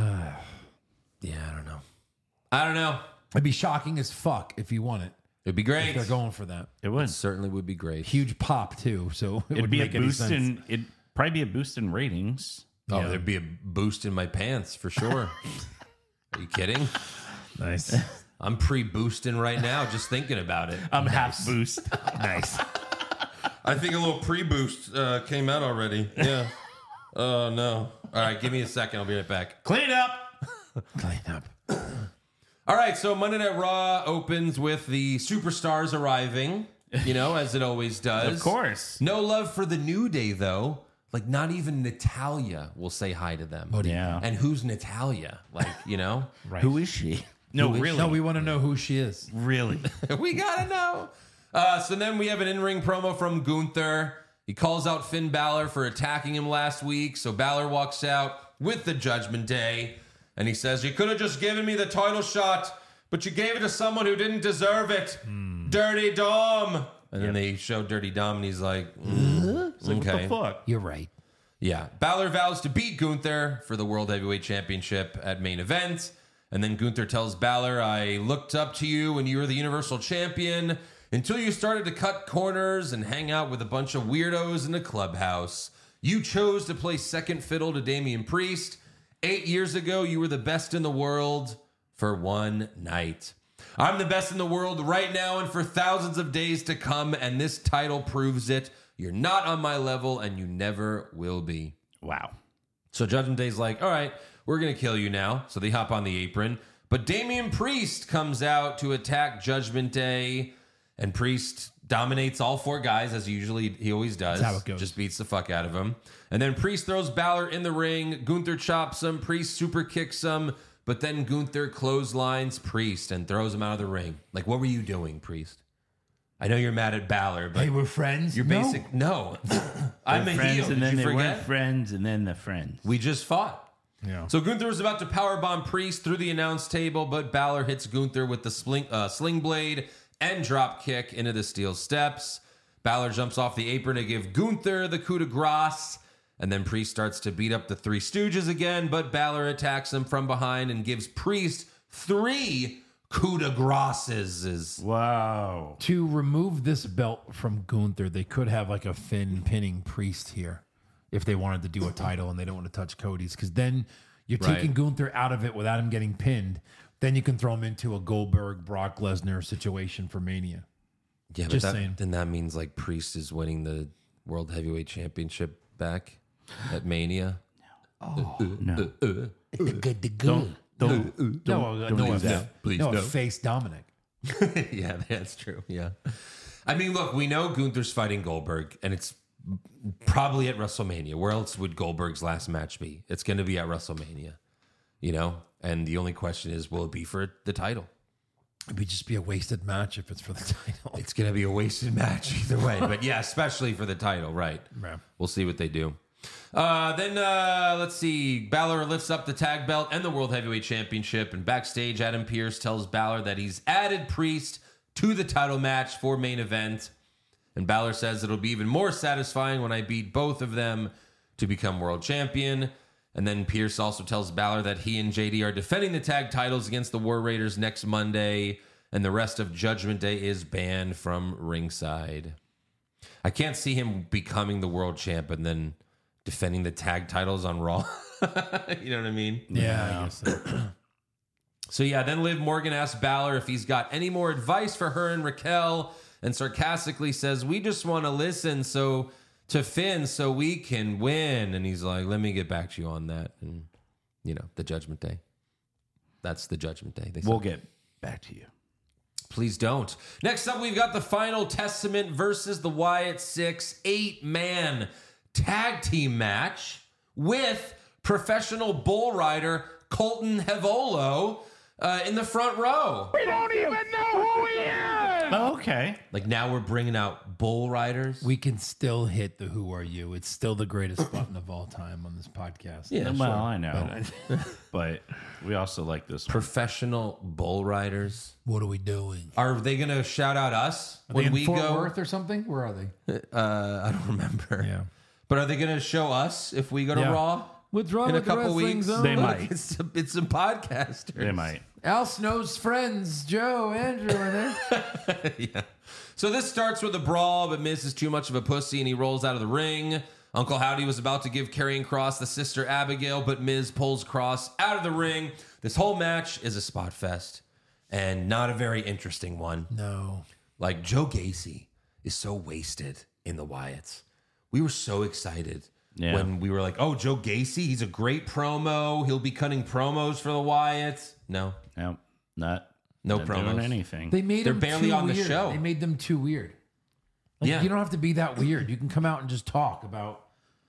Yeah, I don't know. It'd be shocking as fuck if he won it. It'd be great. If they're going for that. it would. Certainly would be great. Huge pop, too. So it It'd would be a make any boost sense. in. It'd probably be a boost in ratings. Oh, there'd be a boost in my pants for sure. Are you kidding? Nice. I'm pre-boosting right now, just thinking about it. I'm half boost. Nice. I think a little pre-boost came out already. Yeah. Oh no. All right, give me a second. I'll be right back. Clean it up. Clean up. All right, so Monday Night Raw opens with the superstars arriving, you know, as it always does. Of course. No love for the New Day, though. Like, not even Natalia will say hi to them. Yeah. And who's Natalia? Like, you know? Right. Who is she? No, really. No, we want to know who she is. really. We gotta know. So then we have an in-ring promo from Gunther. He calls out Finn Balor for attacking him last week. So Balor walks out with the Judgment Day. And he says, you could have just given me the title shot, but you gave it to someone who didn't deserve it. Dirty Dom. And then they show Dirty Dom, and he's like, What okay. the fuck? You're right. Yeah. Balor vows to beat Gunther for the World Heavyweight Championship at main event. And then Gunther tells Balor, I looked up to you when you were the Universal Champion until you started to cut corners and hang out with a bunch of weirdos in the clubhouse. You chose to play second fiddle to Damian Priest. 8 years ago, you were the best in the world for one night. I'm the best in the world right now and for thousands of days to come, and this title proves it. You're not on my level, and you never will be. Wow. So Judgment Day's like, all right, we're going to kill you now. So they hop on the apron. But Damian Priest comes out to attack Judgment Day, and Priest dominates all 4 guys, as he always does. That's how it goes. Just beats the fuck out of him. And then Priest throws Balor in the ring. Gunther chops him. Priest super kicks him. But then Gunther clotheslines Priest and throws him out of the ring. Like, what were you doing, Priest? I know you're mad at Balor, but Hey, we're friends. you're basic. No. I'm a friends, heel. and Did then you they forget? weren't friends, and then the friends. We just fought. Yeah. So Gunther was about to powerbomb Priest through the announce table, but Balor hits Gunther with the sling blade and drop kick into the steel steps. Balor jumps off the apron to give Gunther the coup de grace, and then Priest starts to beat up the 3 Stooges again, but Balor attacks him from behind and gives Priest 3 coup de graces. Wow. To remove this belt from Gunther, they could have like a Finn pinning Priest here if they wanted to do a title and they don't want to touch Cody's, because then you're taking Right. Gunther out of it without him getting pinned. Then you can throw him into a Goldberg, Brock Lesnar situation for Mania. Yeah, but Just saying. then that means like Priest is winning the World Heavyweight Championship back at Mania. No. Don't. Don't do that. Please, no, no. face Dominic. Yeah, that's true. Yeah. I mean, look, we know Gunther's fighting Goldberg, and it's probably at WrestleMania. Where else would Goldberg's last match be? It's going to be at WrestleMania, you know? And the only question is, will it be for the title? It'd just be a wasted match if it's for the title. It's going to be a wasted match either way. But yeah, especially for the title, right? Yeah. We'll see what they do. Then let's see. Balor lifts up the tag belt and the World Heavyweight Championship. And backstage, Adam Pearce tells Balor that he's added Priest to the title match for main event. And Balor says it'll be even more satisfying when I beat both of them to become world champion. And then Pearce also tells Balor that he and JD are defending the tag titles against the War Raiders next Monday. And the rest of Judgment Day is banned from ringside. I can't see him becoming the world champ and then defending the tag titles on Raw. You know what I mean? Yeah, I guess so. So yeah, then Liv Morgan asks Balor if he's got any more advice for her and Raquel, and sarcastically says, "We just want to listen to Finn so we can win." And he's like, "Let me get back to you on that." And you know, the Judgment Day. That's the Judgment Day. We'll get back to you. Please don't. Next up, we've got the Final Testament versus the Wyatt Six 8-man tag team match with professional bull rider Colton Hevolo in the front row. We don't even know who he is! Oh, okay. Like now we're bringing out bull riders. We can still hit the Who Are You. It's still the greatest button of all time on this podcast. Yeah, Well, sure. I know. But we also like this one. Professional bull riders. What are we doing? Are they going to shout out us Are they when in we Fort go? Worth or something? Where are they? I don't remember. Yeah. But are they going to show us if we go to Yeah. Raw? What's wrong In a with the couple wrestling weeks, zone? They Look, might. It's some podcasters. They might. Al Snow's friends, Joe, Andrew, are there. Yeah. So this starts with a brawl, but Miz is too much of a pussy and he rolls out of the ring. Uncle Howdy was about to give Karrion Kross the sister Abigail, but Miz pulls Kross out of the ring. This whole match is a spot fest and not a very interesting one. No. Like Joe Gacy is so wasted in the Wyatts. We were so excited when we were like, oh, Joe Gacy, he's a great promo. He'll be cutting promos for the Wyatts. No, No, not promos. doing anything. They made They're them barely too on the weird. show. They made them too weird. Like, Yeah. you don't have to be that weird. You can come out and just talk about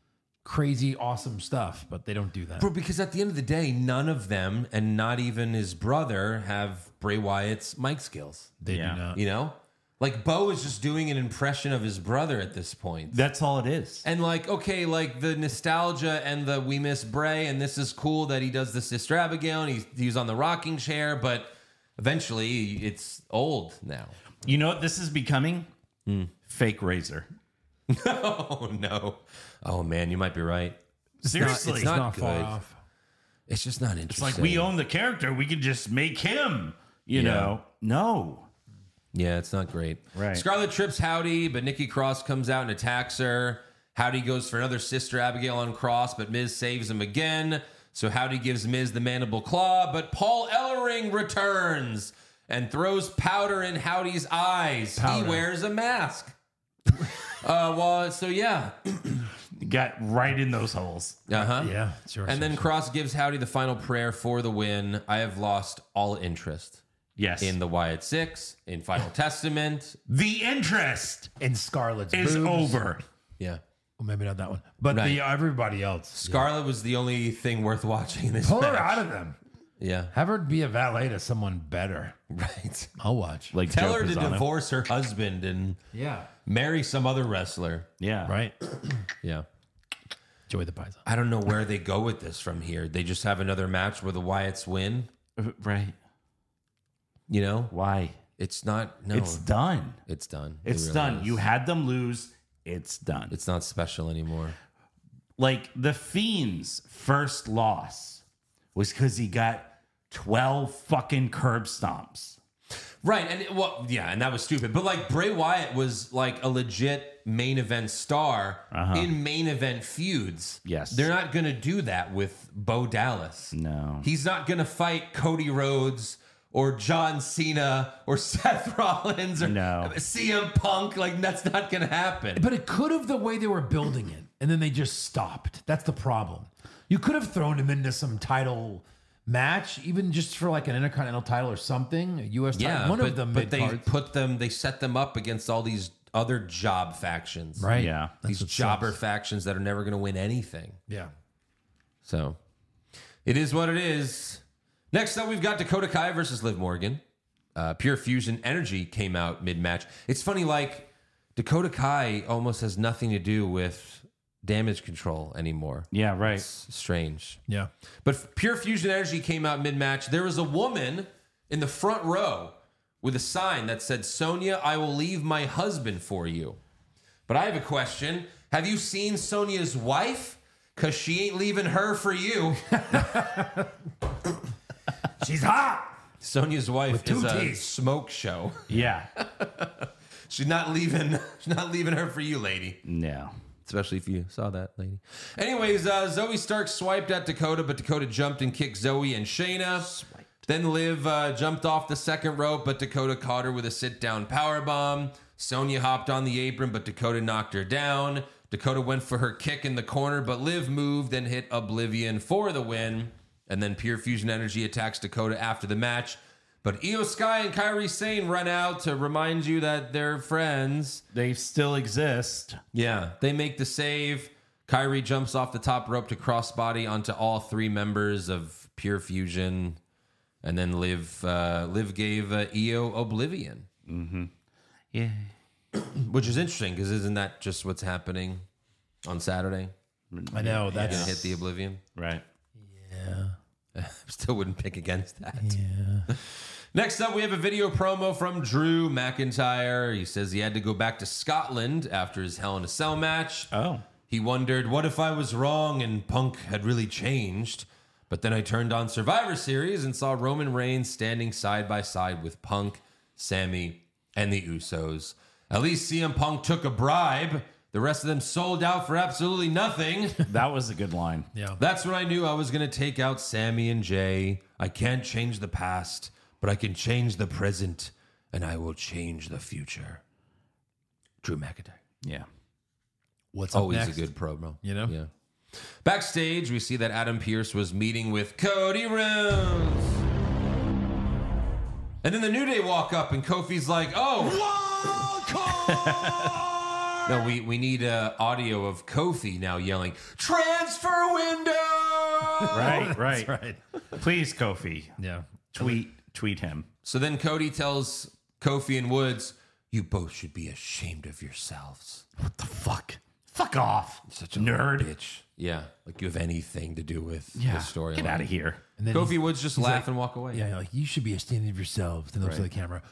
crazy, awesome stuff, but they don't do that. Bro, because at the end of the day, none of them, and not even his brother, have Bray Wyatt's mic skills. They Yeah. do not. You know? Like, Bo is just doing an impression of his brother at this point. That's all it is. And like, okay, like the nostalgia and the we miss Bray, and this is cool that he does the Sister Abigail and he's on the rocking chair, but eventually it's old now. You know what this is becoming? Fake Razor. Oh no. Oh man, you might be right. Seriously. it's not Not far good. off. It's just not interesting. It's like we own the character. We could just make him, you know? No. Yeah, it's not great. Right. Scarlett trips Howdy, but Nikki Cross comes out and attacks her. Howdy goes for another Sister Abigail on Cross, but Miz saves him again. So Howdy gives Miz the mandible claw, but Paul Ellering returns and throws powder in Howdy's eyes. He wears a mask. So yeah. Got right in those holes. Uh-huh. Yeah. Sure, And then Cross gives Howdy the final prayer for the win. I have lost all interest Yes. in the Wyatt Six, in Final Testament. The interest in Scarlett's is boobs. over. Yeah. Well, maybe not that one, but Right. everybody else. Scarlett was the only thing worth watching in this Pull her match. out of them. Yeah. Have her be a valet to someone better. Right. I'll watch. Like Tell Joe her to Pisano. divorce her husband and Yeah. marry some other wrestler. Yeah. Right. Yeah. Joey the Paisan. I don't know where they go with this from here. They just have another match where the Wyatts win. Right. You know? Why? It's not. No. It's done. It's done. It's It really done. is. You had them lose. It's done. It's not special anymore. Like the Fiend's first loss was because he got 12 fucking curb stomps. Right. And that was stupid. But like Bray Wyatt was like a legit main event star in main event feuds. Yes. They're not going to do that with Bo Dallas. No. He's not going to fight Cody Rhodes or John Cena or Seth Rollins or No. CM Punk. Like, that's not going to happen. But it could have the way they were building it, and then they just stopped. That's the problem. You could have thrown him into some title match, even just for like an Intercontinental title or something, a U.S. title, one of them. But mid-cards. they set them up against all these other job factions. Right. Yeah. These what jobber sucks. factions that are never going to win anything. Yeah. So it is what it is. Next up, we've got Dakota Kai versus Liv Morgan. Pure Fusion Energy came out mid-match. It's funny, like, Dakota Kai almost has nothing to do with Damage Control anymore. Yeah, right. It's strange. Yeah. But Pure Fusion Energy came out mid-match. There was a woman in the front row with a sign that said, "Sonya, I will leave my husband for you." But I have a question. Have you seen Sonya's wife? Because she ain't leaving her for you. She's hot. Sonya's wife two is a teeth. smoke show. Yeah. She's not leaving her for you, lady. No. Especially if you saw that, lady. Anyways, Zoe Stark swiped at Dakota, but Dakota jumped and kicked Zoe and Shayna. Then Liv jumped off the second rope, but Dakota caught her with a sit-down powerbomb. Sonya hopped on the apron, but Dakota knocked her down. Dakota went for her kick in the corner, but Liv moved and hit Oblivion for the win. And then Pure Fusion Energy attacks Dakota after the match. But Io Sky and Kairi Sane run out to remind you that they're friends. They still exist. Yeah, they make the save. Kairi jumps off the top rope to crossbody onto all three members of Pure Fusion. And then Liv gave Io Oblivion. Yeah. Which is interesting, because isn't that just what's happening on Saturday? I know. Gonna That's hit the Oblivion. Right. Still wouldn't pick against that. Yeah. Next up, we have a video promo from Drew McIntyre. He says he had to go back to Scotland after his Hell in a Cell match. Oh. He wondered, what if I was wrong and Punk had really changed? But then I turned on Survivor Series and saw Roman Reigns standing side by side with Punk, Sammy, and the Usos. At least CM Punk took a bribe. The rest of them sold out for absolutely nothing. That was a good line. yeah. That's when I knew I was going to take out Sammy and Jay. I can't change the past, but I can change the present, and I will change the future. Drew McIntyre. Yeah. What's up Always next? a good promo. You know? Yeah. Backstage, we see that Adam Pearce was meeting with Cody Rhodes. And then the New Day walk up, and Kofi's like, "Oh, no, we need audio of Kofi now yelling, 'Transfer window!'" Right, right. That's right. Please, Kofi, Yeah. tweet him. So then Cody tells Kofi and Woods, "You both should be ashamed of yourselves. What the fuck? Fuck off. Such a nerd. bitch." Yeah, like you have anything to do with Yeah. the story. Get out of here. And then Kofi Woods just he's laugh like- and walk away. Yeah, like, you should be ashamed of yourselves. Then looks at the camera.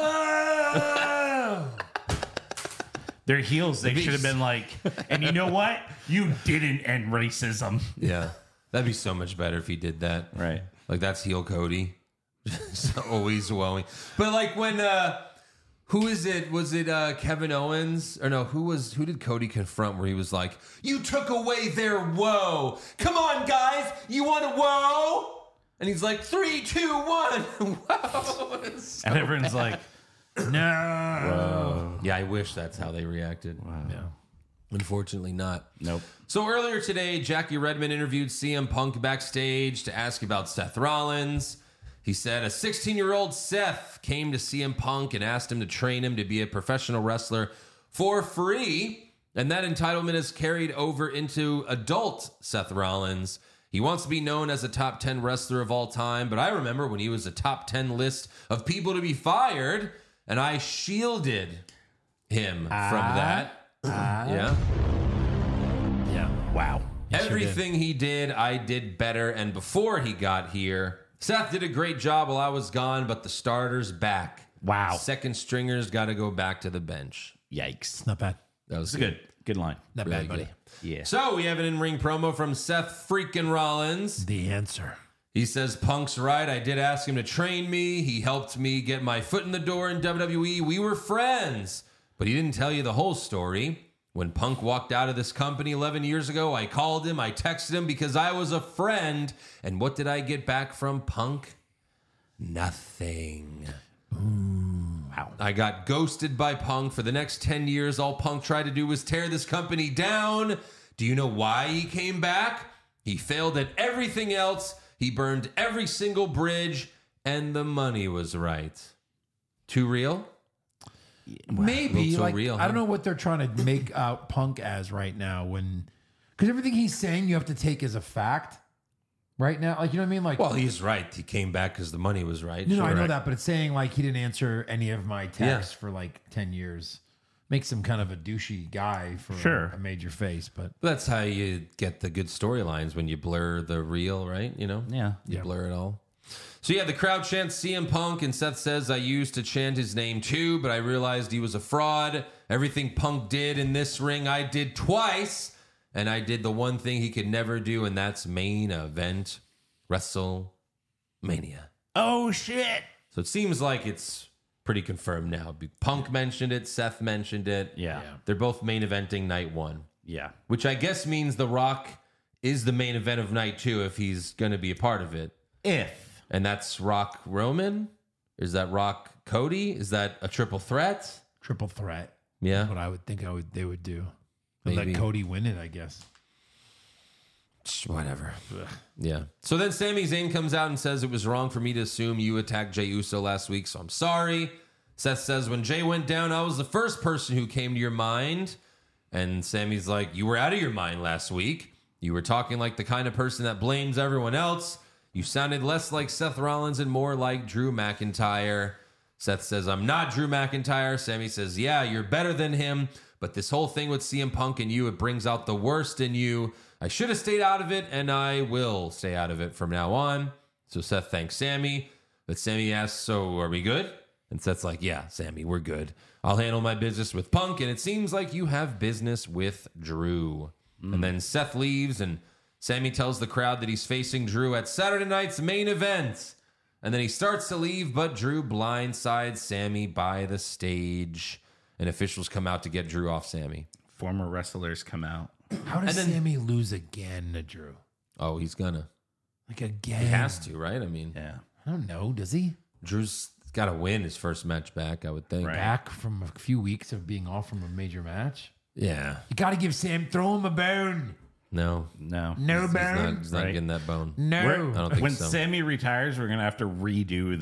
Whoa! Their heels, they should have been like, and you know what? You didn't end racism. Yeah. That'd be so much better if he did that. Right. Like, that's heel Cody. Just always wowing. But like when who is it? Was it Kevin Owens? Or no, who did Cody confront where he was like, "You took away their woe. Come on, guys, you want a woe?" And he's like, 3, 2, 1. Whoa. It's so And everyone's bad. like, No. Yeah, I wish that's how they reacted. Yeah. Unfortunately not. nope. So earlier today, Jackie Redmond interviewed CM Punk backstage to ask about Seth Rollins. He said a 16-year-old Seth came to CM Punk and asked him to train him to be a professional wrestler for free. And that entitlement is carried over into adult Seth Rollins. He wants to be known as a top 10 wrestler of all time. But I remember when he was a top 10 list of people to be fired, and I shielded him from that. Yeah. Yeah. Wow. Everything he did, I did better. And before he got here, Seth did a great job while I was gone, but the starter's back. Wow. Second stringers got to go back to the bench. Yikes. Not bad. That was It's good line. Not Really bad, buddy. good. Yeah. So we have an in-ring promo from Seth freaking Rollins. The answer. He says, "Punk's right. I did ask him to train me. He helped me get my foot in the door in WWE. We were friends. But he didn't tell you the whole story. When Punk walked out of this company 11 years ago, I called him. I texted him because I was a friend. And what did I get back from Punk? nothing. Wow. I got ghosted by Punk. For the next 10 years, all Punk tried to do was tear this company down. Do you know why he came back? He failed at everything else. He burned every single bridge, and the money was right. Too real? Maybe. so Like, real, I don't huh? know what they're trying to make out Punk as right now. Because everything he's saying, you have to take as a fact right now. Like, you know what I mean? Like, Well, he's right. He came back because the money was right. no, I Sure. know that, but it's saying like he didn't answer any of my texts for like 10 years. Makes him kind of a douchey guy for Sure. a major face, but That's how you get the good storylines, when you blur the real, right? You know? Yeah. You blur it all. So yeah, the crowd chants CM Punk, and Seth says, I used to chant his name too, but I realized he was a fraud. Everything Punk did in this ring, I did twice, and I did the one thing he could never do, and that's main event WrestleMania. Oh, shit. So it seems like it's pretty confirmed now. Punk mentioned it, Seth mentioned it. Yeah. They're both main eventing night one, Yeah. which I guess means The Rock is the main event of night two if he's going to be a part of it. And that's Rock Roman? Is that Rock Cody? Is that a triple threat? triple threat. Yeah. What I would think they would do. And Maybe. let Cody win it, I guess. Whatever. Yeah. So then Sami Zayn comes out and says, it was wrong for me to assume you attacked Jey Uso last week, so I'm sorry. Seth says, when Jey went down, I was the first person who came to your mind. And Sammy's like, you were out of your mind last week. You were talking like the kind of person that blames everyone else. You sounded less like Seth Rollins and more like Drew McIntyre. Seth says, I'm not Drew McIntyre. Sammy says, yeah, you're better than him. But this whole thing with CM Punk and you, it brings out the worst in you. I should have stayed out of it, and I will stay out of it from now on. So Seth thanks Sammy. But Sammy asks, so are we good? And Seth's like, yeah, Sammy, we're good. I'll handle my business with Punk, and it seems like you have business with Drew. And then Seth leaves, and Sammy tells the crowd that he's facing Drew at Saturday night's main event. And then he starts to leave, but Drew blindsides Sammy by the stage. And officials come out to get Drew off Sammy. Former wrestlers come out. How does And then- Sammy lose again to Drew? Oh, he's gonna. Like again? He has to, right? I mean, Yeah. I don't know. Does he? Drew's got to win his first match back, I would think. Right. Back from a few weeks of being off from a major match? Yeah. You got to give Sam, throw him a bone. No. No. No He's not, bone. he's not Right. getting that bone. No. We're- I don't think when so. Sammy retires, we're gonna have to redo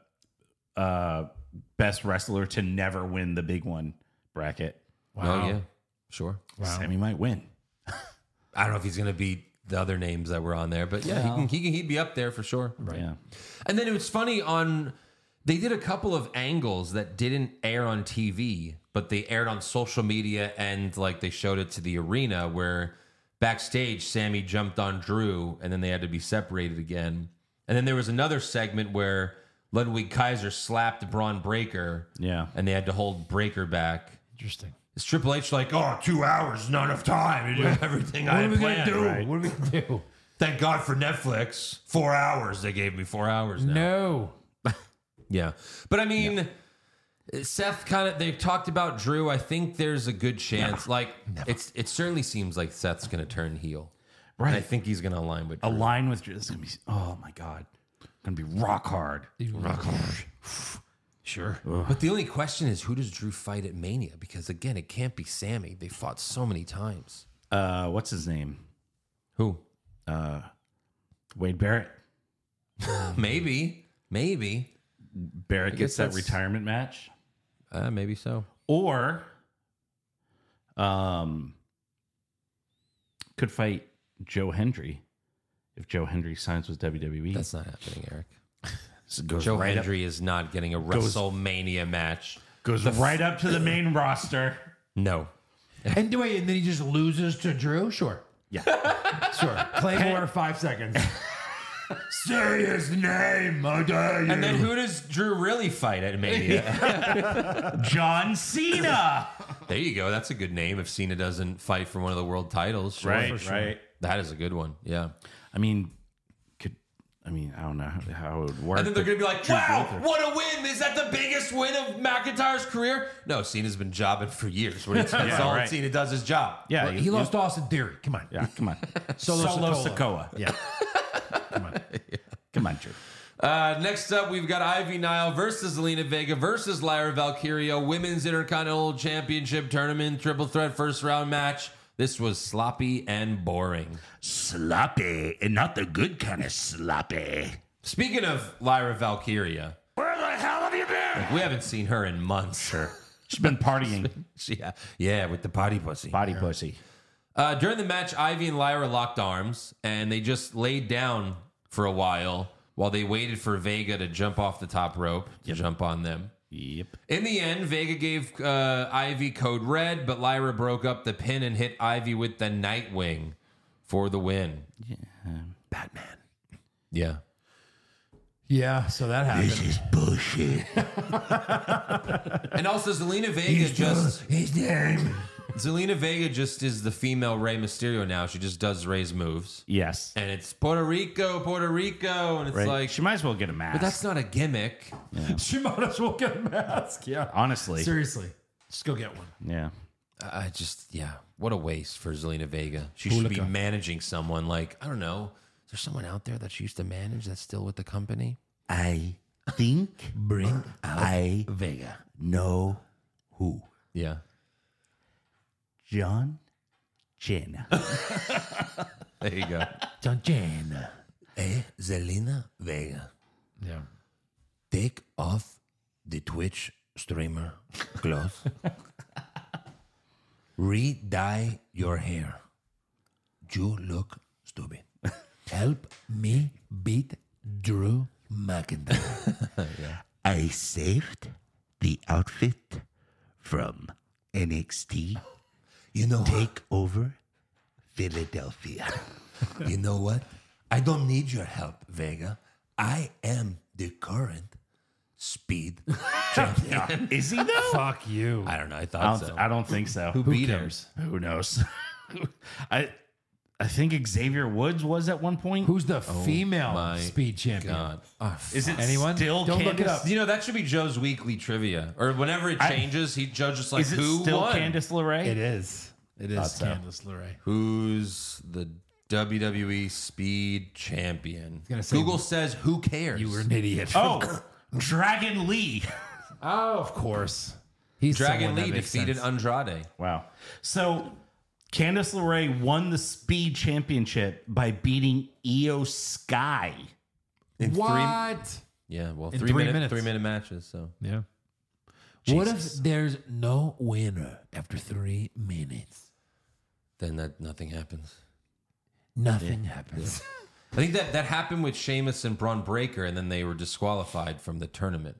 the best wrestler to never win the big one bracket. Oh, yeah. Sure. Sammy might win. I don't know if he's going to beat the other names that were on there, but yeah, he'd be up there for sure. Yeah. And then it was funny they did a couple of angles that didn't air on TV, but they aired on social media, and like they showed it to the arena where backstage Sammy jumped on Drew and then they had to be separated again. And then there was another segment where Ludwig Kaiser slapped Braun Breaker. Yeah. And they had to hold Breaker back. Interesting. Is Triple H like, oh, 2 hours, not enough time to do everything I What are had we going to planned. do? Right? What are we going to do? Thank God for Netflix. 4 hours. They gave me 4 hours now. No. Yeah. But I mean, Seth they talked about Drew. I think there's a good chance. It certainly seems like Seth's going to turn heel. Right. And I think he's going to align with Drew. Align with Drew. This is gonna be, oh my God. Gonna be rock hard. Rock hard. Sure. But the only question is, who does Drew fight at Mania? Because again, it can't be Sammy. They fought so many times. What's his name? Who? Wade Barrett. Maybe. Barrett guess gets that that's- retirement match. Maybe so. Or could fight Joe Hendry if Joe Hendry signs with WWE. That's not happening, Eric. So it goes Joe right Hendry is not getting a WrestleMania match. goes right up to the main roster. No. And wait, and then he just loses to Drew? Sure. Yeah. Sure. Claymore, 5 seconds. Say his name, I dare you. And then who does Drew really fight at Mania? John Cena. There you go. That's a good name if Cena doesn't fight for one of the world titles. Sure. Right. That is a good one. Yeah. I mean, I don't know how it would work. And then they're but going to be like, Drew wow, Luther- what a win. Is that the biggest win of McIntyre's career? No, Cena's been jobbing for years. That's all right. Cena does his job. Yeah, He lost to Austin Theory. Come on. Yeah, come on. Solo Solo Sikoa. Sikoa. Yeah. Come on. Come on, Drew. Next up, we've got Ivy Nile versus Zelina Vega versus Lyra Valkyria, Women's Intercontinental Championship Tournament, triple threat first round match. This was sloppy and boring. Sloppy, and not the good kind of sloppy. Speaking of Lyra Valkyria, Where the hell have you been? we haven't seen her in months. She's been partying. Yeah, with the potty pussy. Body pussy. During the match, Ivy and Lyra locked arms, and they just laid down for a while they waited for Vega to jump off the top rope to jump on them. Yep. In the end, Vega gave Ivy code red, but Lyra broke up the pin and hit Ivy with the Nightwing for the win. Yeah. Batman. Yeah. Yeah, so that happened. This is bullshit. And also, Zelina Vega His name. Zelina Vega just is the female Rey Mysterio now. She just does Rey's moves. Yes. And it's Puerto Rico, and it's Right. like, She might as well get a mask. but that's not a gimmick. She might as well get a mask. Yeah. Honestly. Seriously. Just go get one. Yeah. I just, what a waste for Zelina Vega. She should be managing someone like, I don't know. Is there someone out there that she used to manage that's still with the company? I think Bring I Vega. know who. Yeah. John Cena. There you go. John Jane. Zelina Vega. Yeah. Take off the Twitch streamer clothes. Re-dye your hair. You look stupid. Help me beat Drew McIntyre. I saved the outfit from NXT. You know, Take over Philadelphia. you know what? I don't need your help, Vega. I am the current speed champion. Is he though? Fuck you. I don't know. I thought so. I don't think so. Who beat him? Who knows? I think Xavier Woods was at one point. Who's the female my speed champion? God. Is it Anyone? still Don't look it Candice? up. You know, that should be Joe's weekly trivia. Or whenever it changes, Joe just like, Is it who still won? Candice LeRae? It is. It is Thought so. Candice LeRae. Who's the WWE Speed Champion? gonna say- Google says, who cares? You were an idiot. Oh, Dragon Lee. Oh, of course. He's Dragon someone that Lee makes defeated sense. Andrade. Wow. So Candice LeRae won the Speed Championship by beating Io Sky. In What? Yeah, well, In 3 3 minute, minutes. 3 minute matches. So Yeah. What if Jesus. there's no winner after 3 minutes? then nothing happens. Nothing happens. I think that happened with Sheamus and Braun Breaker, and then they were disqualified from the tournament.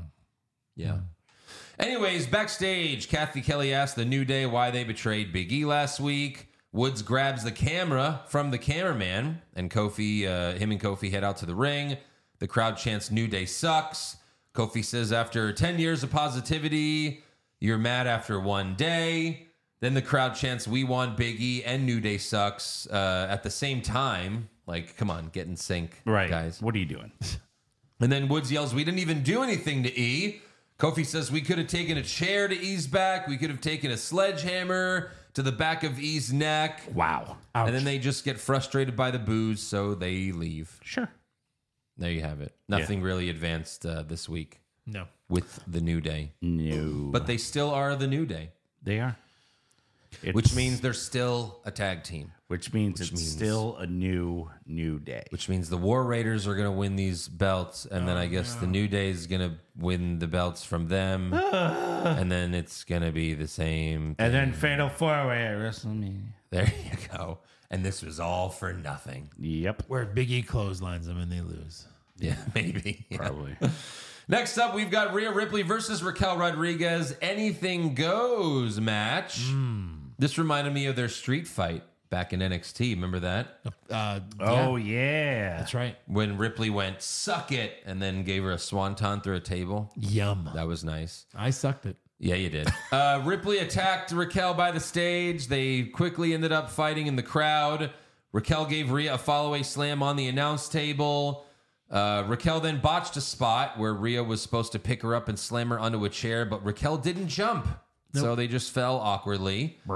Yeah. Anyways, backstage, Kathy Kelly asked the New Day why they betrayed Big E last week. Woods grabs the camera from the cameraman, and him and Kofi head out to the ring. The crowd chants, New Day sucks. Kofi says, after 10 years of positivity, you're mad after one day. Then the crowd chants, we want Big E and New Day sucks at the same time. Like, come on, get in sync, Right. guys. What are you doing? And then Woods yells, we didn't even do anything to E. Kofi says, we could have taken a chair to E's back. We could have taken a sledgehammer to the back of E's neck. Wow. And then they just get frustrated by the boos, so they leave. Sure. There you have it. Nothing really advanced this week No. with the New Day. No. But they still are the New Day, they are. which means they're still a tag team. Which means it's still a new day. Which means the War Raiders are going to win these belts, and then I guess the New Day is going to win the belts from them, and then it's going to be the same. And then Fatal 4-Way at WrestleMania. There you go. And this was all for nothing. Yep. Where Big E clotheslines them and they lose. Yeah, maybe. Yeah. Probably. Next up, we've got Rhea Ripley versus Raquel Rodriguez. Anything goes match. This reminded me of their street fight back in NXT. Remember that? Oh, yeah. That's right. When Ripley went, suck it, and then gave her a swanton through a table. Yum. That was nice. I sucked it. Yeah, you did. Ripley attacked Raquel by the stage. They quickly ended up fighting in the crowd. Raquel gave Rhea a follow-away slam on the announce table. Raquel then botched a spot where Rhea was supposed to pick her up and slam her onto a chair, but Raquel didn't jump. So they just fell awkwardly.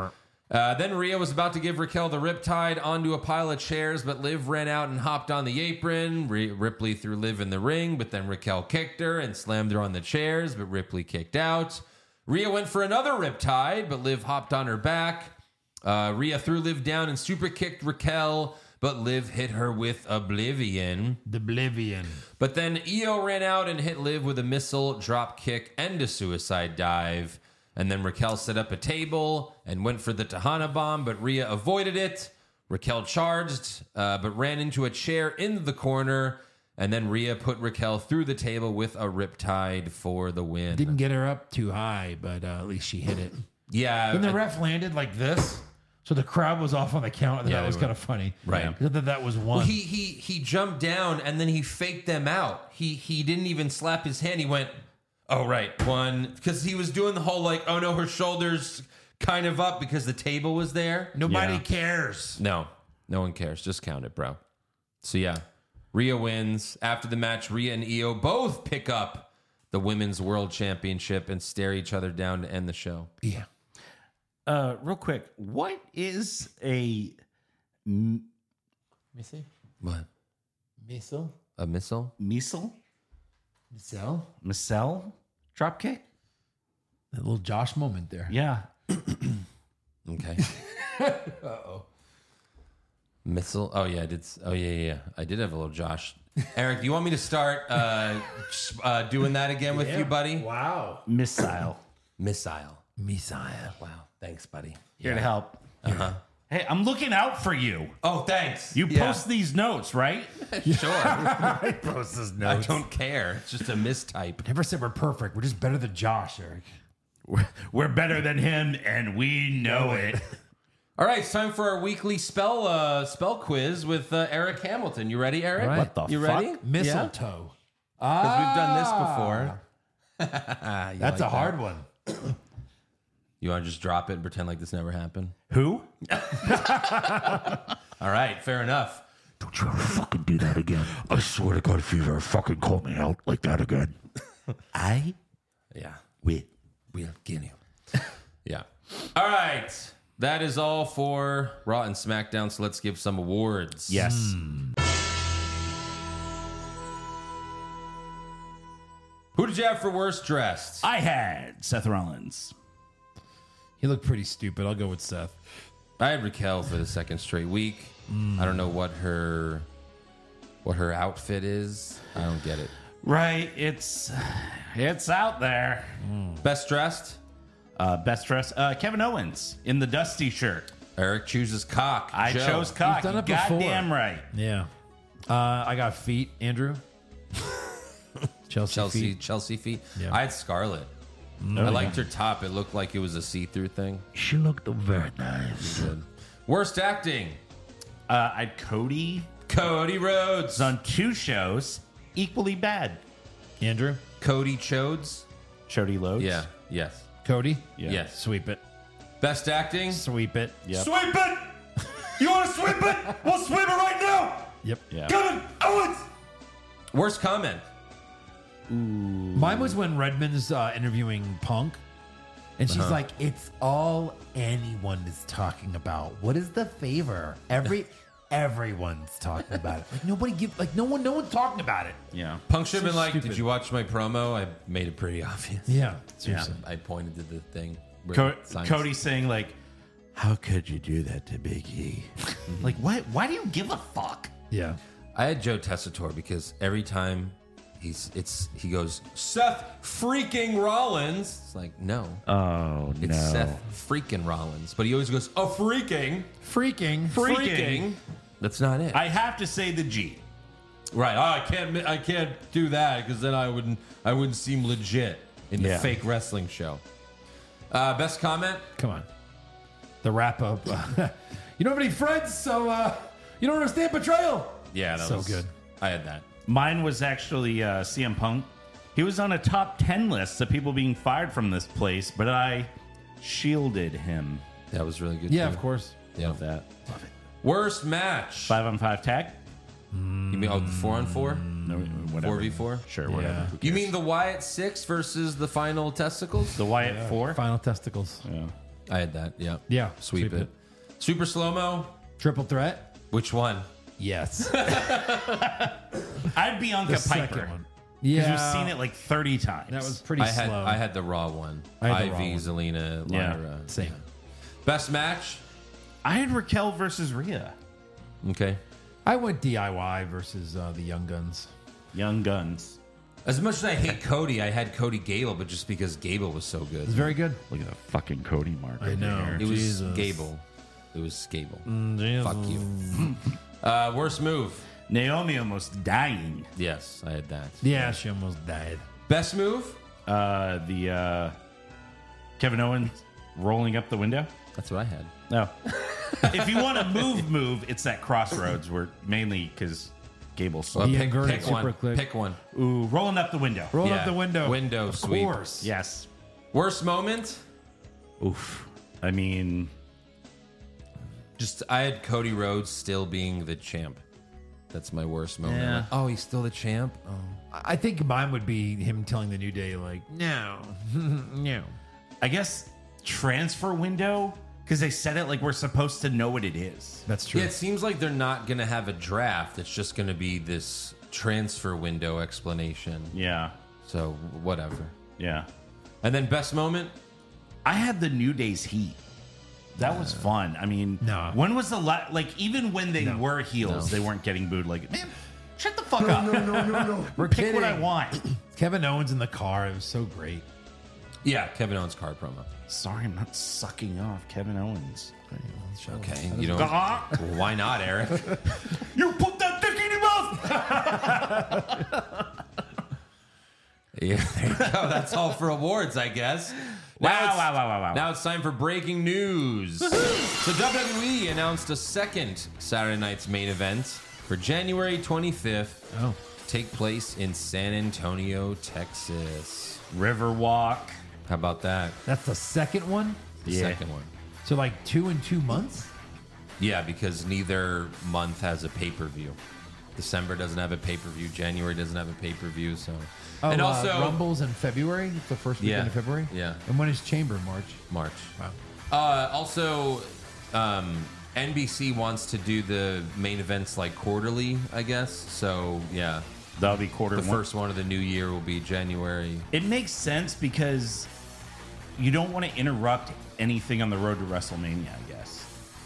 Then Rhea was about to give Raquel the riptide onto a pile of chairs, but Liv ran out and hopped on the apron. Ripley threw Liv in the ring, but then Raquel kicked her and slammed her on the chairs, but Ripley kicked out. Rhea went for another riptide, but Liv hopped on her back. Rhea threw Liv down and super kicked Raquel, but Liv hit her with Oblivion. But then Io ran out and hit Liv with a missile, drop kick, and a suicide dive. And then Raquel set up a table and went for the Tejana bomb, but Rhea avoided it. Raquel charged, but ran into a chair in the corner. And then Rhea put Raquel through the table with a riptide for the win. Didn't get her up too high, but at least she hit it. Yeah. Then the ref landed like this, so the crowd was off on the count. And Yeah, that was they kind of funny. Right. That was one. Well, he jumped down and then he faked them out. He didn't even slap his hand. He went, oh, right, one. Because he was doing the whole like, oh, no, her shoulder's kind of up because the table was there. Nobody cares. No one cares. Just count it, bro. So, yeah, Rhea wins. After the match, Rhea and Io both pick up the Women's World Championship and stare each other down to end the show. Yeah. Real quick, what is a Let me see. What? Missile. A missile? missile? Missile dropkick? That little Josh moment there. Yeah. Okay. Missile. Oh yeah, I did. Oh yeah. I did have a little Josh. Eric, do you want me to start doing that again with you, buddy? Wow. Missile. Missile. Missile. Wow. Thanks, buddy. Here to help. Hey, I'm looking out for you. Oh, thanks. You post these notes, right? Sure. I post his I notes. don't care. It's just a mistype. Never said we're perfect. We're just better than Josh, Eric. We're better than him, and we know it. All right, it's time for our weekly spell quiz with Eric Hamilton. You ready, Eric? All right. What the You fuck? ready? Mistletoe. Because we've done this before. That's a hard one. You want to just drop it and pretend like this never happened? Who? All right, fair enough. Don't you ever fucking do that again. I swear to God, if you ever fucking call me out like that again, I Yeah. will. We'll get you. Yeah. All right. That is all for Raw and SmackDown, so let's give some awards. Yes. Who did you have for worst dressed? I had Seth Rollins. He looked pretty stupid. I'll go with Seth. I had Raquel for the second straight week. I don't know what her outfit is. I don't get it. Right. It's out there. Best dressed? Best dress. Kevin Owens in the Dusty shirt. Eric chooses cock. I Joe. chose cock. You've done it before. Goddamn right. Yeah. I got feet, Andrew. Chelsea feet. Yeah. I had Scarlett. I liked her top. It looked like it was a see-through thing. She looked very nice. Good. Worst acting? I had Cody. Cody Rhodes. It's on 2 shows. Equally bad. Andrew. Cody Chodes. Chody Loads. Yeah. Yes. Cody. Yeah. Yes. Sweep it. Best acting? Sweep it. Yep. Sweep it! You want to sweep it? We'll sweep it right now! Yep. Yeah. Kevin Owens! Worst comment? Mine was when Redmond's interviewing Punk, and she's like, "It's all anyone is talking about. What is the favor? Everyone's talking about it. Like no one's talking about it. Yeah. Punk should have been So like, stupid. did you watch my promo? I made it pretty obvious. Yeah, seriously. I pointed to the thing. where Co- it signs. Cody saying like, How could you do that to Big E? like what? Why do you give a fuck? Yeah. I had Joe Tessitore because every time he goes, Seth freaking Rollins. It's like, no. Oh It's Seth freaking Rollins. But he always goes, freaking. Freaking. That's not it. I have to say the G. Right. Oh, I can't do that because then I wouldn't seem legit in the Yeah. fake wrestling show. Best comment? Come on. The wrap up. You don't have any friends, so you don't understand betrayal. Yeah, that So was good. I had that. Mine was actually CM Punk. He was on a top 10 list of people being fired from this place, but I shielded him. That was really good. Yeah, too. of course. Yeah. Love that. Worst match? 5-on-5 tag? You mean the 4-on-4? No, whatever. 4v4? Sure, whatever. Yeah. You mean the Wyatt 6 versus the final testicles? The Wyatt 4? Final testicles. Yeah. I had that. Yeah. Yeah, Sweep it. Super slow mo. Triple threat. Which one? Yes. I'd Bianca The Piper. second one. Because Yeah, we've seen it like 30 times. that was pretty I had slow. I had the Raw one. I had the Raw Ivy, one. Zelina, Yeah. Lyra. Same. Best match. I had Raquel versus Rhea. Okay. I went DIY versus the Young Guns. Young Guns. As much as I hate Cody, I had Cody Gable, but just because Gable was so good. It's very good. Look at the fucking Cody mark. I know. It was Jesus. Gable. It was Gable. Jesus. Fuck you. Worst move. Naomi almost dying. Yes, I had that. Yeah, she almost died. Best move. The Kevin Owens rolling up the window. That's what I had. No. If you want to move, it's that crossroads where mainly because Gable's Well, The pick inverted one. super click. Pick one. Ooh, rolling up the window. Roll Yeah, up the window. window Of sweep. course. Yes. Worst moment. Oof. I mean, Just I had Cody Rhodes still being the champ. That's my worst moment. Yeah. Like, oh, he's still the champ. Oh. I think mine would be him telling the New Day, like, no, no. I guess transfer window because they said it like we're supposed to know what it is. That's true. Yeah, it seems like they're not going to have a draft. It's just going to be this transfer window explanation. Yeah. So whatever. Yeah. And then best moment. I had the New Day's heat. That was fun. I mean, No. when was the like even when they were heels, they weren't getting booed. Like, man, shut the fuck up. No. We're Pick what I kidding. want. Kevin Owens in the car. It was so great. Yeah, Kevin Owens card promo. Sorry, I'm not sucking off Kevin Owens. Okay, you don't. Well, why not, Eric? You put that dick in your mouth. Yeah, there you go. That's all for awards, I guess. Wow. Now it's time for breaking news. So WWE announced a second Saturday night's main event for January 25th Oh. to take place in San Antonio, Texas. Riverwalk. How about that? That's the second one? The Yeah. second one. So, like 2 in 2 months? Yeah, because neither month has a pay-per-view. December doesn't have a pay-per-view. January doesn't have a pay-per-view. So, Oh, and also Rumble's in February? It's the first weekend Yeah. of February? Yeah. And when is Chamber? March? March. Wow. Also, NBC wants to do the main events like quarterly, I guess. So yeah, That'll be quarter the one. first one of the new year will be January. It makes sense because you don't want to interrupt anything on the road to WrestleMania, I guess.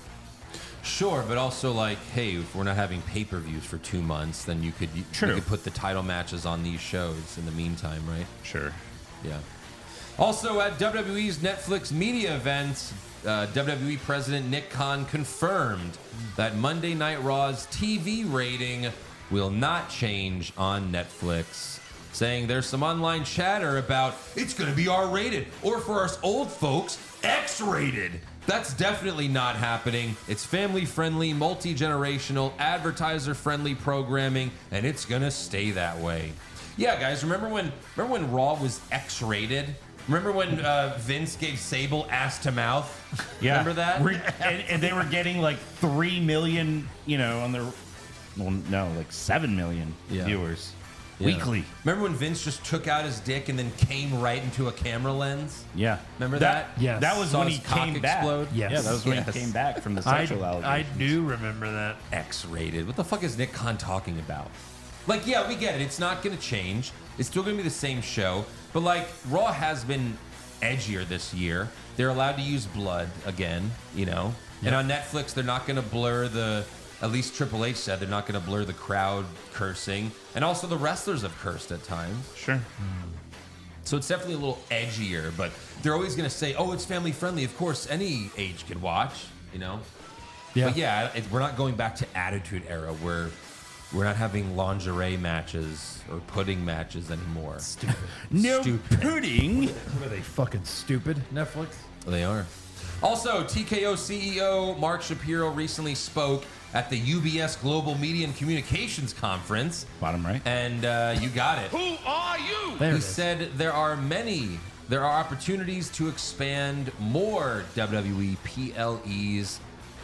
Sure, but also like, hey, if we're not having pay-per-views for 2 months, then you could put the title matches on these shows in the meantime, right? Sure. Yeah. Also, at WWE's Netflix media event, WWE President Nick Khan confirmed that Monday Night Raw's TV rating will not change on Netflix, saying there's some online chatter about it's going to be R-rated, or for us old folks, X-rated. That's definitely not happening. It's family-friendly, multi-generational, advertiser-friendly programming, and it's going to stay that way. Yeah, guys, remember when Raw was X-rated? Remember when Vince gave Sable ass to mouth? Yeah. Remember that? And they were getting like 3 million, on their, well, no, like 7 million Yeah. viewers Yeah. weekly. Remember when Vince just took out his dick and then came right into a camera lens? Yeah. Remember that? Yes. That was Saw when his he cock came back. explode? Yes. Yeah, that was when Yes. he came back from the I sexual allegations. do remember that. X-rated. What the fuck is Nick Khan talking about? Like, yeah, we get it. It's not going to change. It's still going to be the same show. But, like, Raw has been edgier this year. They're allowed to use blood again, And on Netflix, they're not going to blur at least Triple H said, they're not going to blur the crowd cursing. And also the wrestlers have cursed at times. Sure. So it's definitely a little edgier. But they're always going to say, oh, it's family friendly. Of course, any age can watch, Yeah. But yeah, we're not going back to Attitude Era where we're not having lingerie matches or pudding matches anymore. Stupid. No Stupid. pudding. What are they, fucking stupid? Netflix? They are. Also, TKO CEO Mark Shapiro recently spoke at the UBS Global Media and Communications Conference. Bottom right. And you got it. Who are you? There He it is. said there are opportunities to expand more WWE PLEs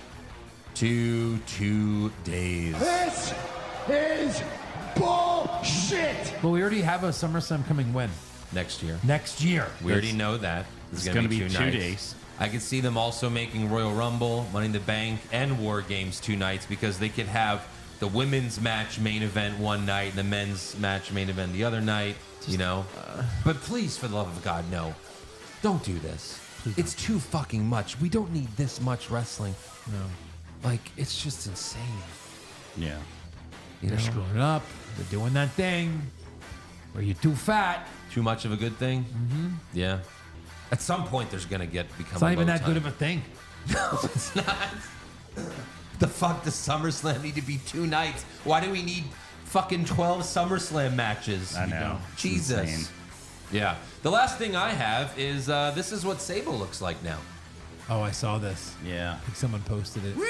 to 2 days. This is bullshit. Well, we already have a SummerSlam coming when? Next year. Next year. We already know that. This It's is going going to to be be 2 2 nights. days. I could see them also making Royal Rumble, Money in the Bank, and War Games 2 nights because they could have the women's match main event one night and the men's match main event the other night, you know? But please, for the love of God, no. Don't do this. It's too fucking much. We don't need this much wrestling. No. Like, it's just insane. Yeah. You know? They're screwing it up. They're doing that thing where you're too fat. Too much of a good thing? Mm-hmm. Yeah. At some point, there's going to become It's not even that good of a thing. No, it's not. The fuck does SummerSlam need to be 2 nights? Why do we need fucking 12 SummerSlam matches? I know. It's Jesus. insane. Yeah. The last thing I have is this is what Sable looks like now. Oh, I saw this. Yeah. I think someone posted it.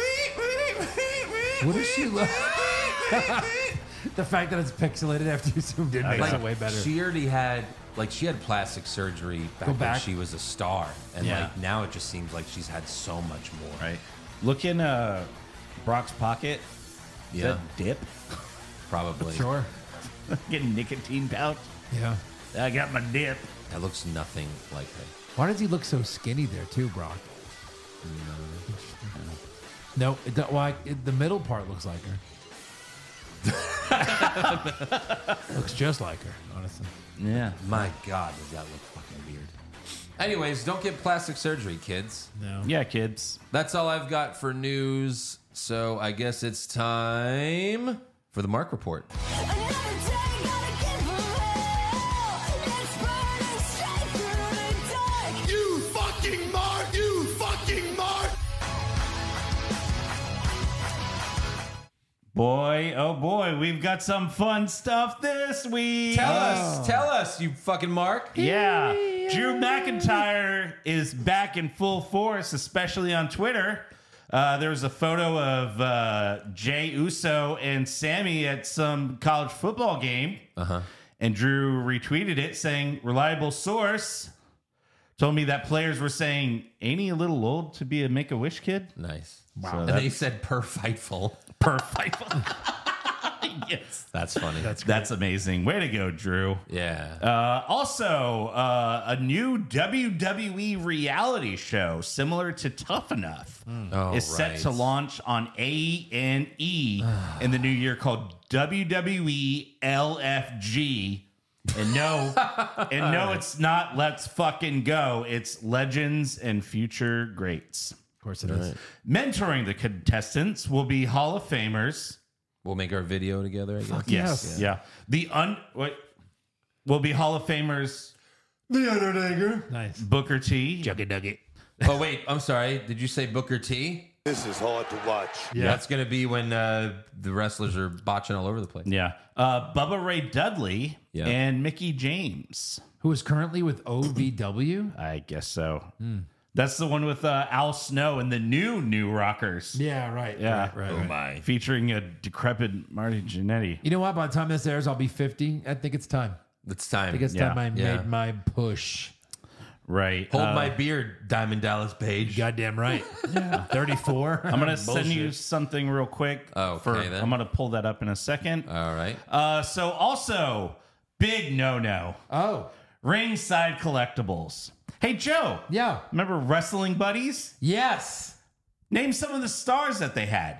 What does she look? The fact that it's pixelated after you zoomed in makes it way better. She already had, she had plastic surgery when back. she was a star. And, Yeah. now it just seems like she's had so much more. Right. Look in Brock's pocket. Is Yeah. that dip? Probably. Sure. Getting nicotine pouch. Yeah. I got my dip. That looks nothing like her. Why does he look so skinny there too, Brock? No, the middle part looks like her. Looks just like her, honestly. Yeah. My God, does that look fucking weird. Anyways, don't get plastic surgery, kids. No. Yeah, kids. That's all I've got for news. So I guess it's time for the Mark Report. Another day, gotta give her hell. It's burning straight through the dark. You fucking Mark! You fucking Mark! Boy, oh boy, we've got some fun stuff this week. Tell us, you fucking Mark. Yeah. Drew McIntyre is back in full force, especially on Twitter. There was a photo of Jey Uso and Sammy at some college football game. And Drew retweeted it saying, reliable source told me that players were saying, ain't he a little old to be a Make-A-Wish kid? Nice. Wow. And then he said per Fightful. Perfect. Yes. That's funny. That's amazing. Way to go, Drew. yeah. Also, a new WWE reality show similar to Tough Enough Oh, is set to launch on A&E in the new year called WWE LFG. And no, it's not Let's Fucking Go. It's Legends and Future Greats. Of course it is. Mentoring the contestants will be Hall of Famers. We'll make our video together, I guess. Yes. Yeah. Will be Hall of Famers The Undertaker. Nice. Booker T. Juggy Duggy. Oh, wait. I'm sorry. Did you say Booker T? This is hard to watch. Yeah. That's going to be when the wrestlers are botching all over the place. Yeah. Bubba Ray Dudley Yeah. and Mickey James. Who is currently with OVW? I guess so. That's the one with Al Snow and the new Rockers. Yeah, right. Yeah. Right. My. Featuring a decrepit Marty Jannetty. You know what? By the time this airs, I'll be 50. I think it's time. It's time. I think it's time I Yeah. made my push. Right. Hold my beard, Diamond Dallas Page. Goddamn right. Yeah. 34. I'm going to send you something real quick. Okay, then. I'm going to pull that up in a second. All right. So also, big no-no. Oh, Ringside Collectibles. Hey, Joe. yeah. Remember Wrestling Buddies? Yes. Name some of the stars that they had.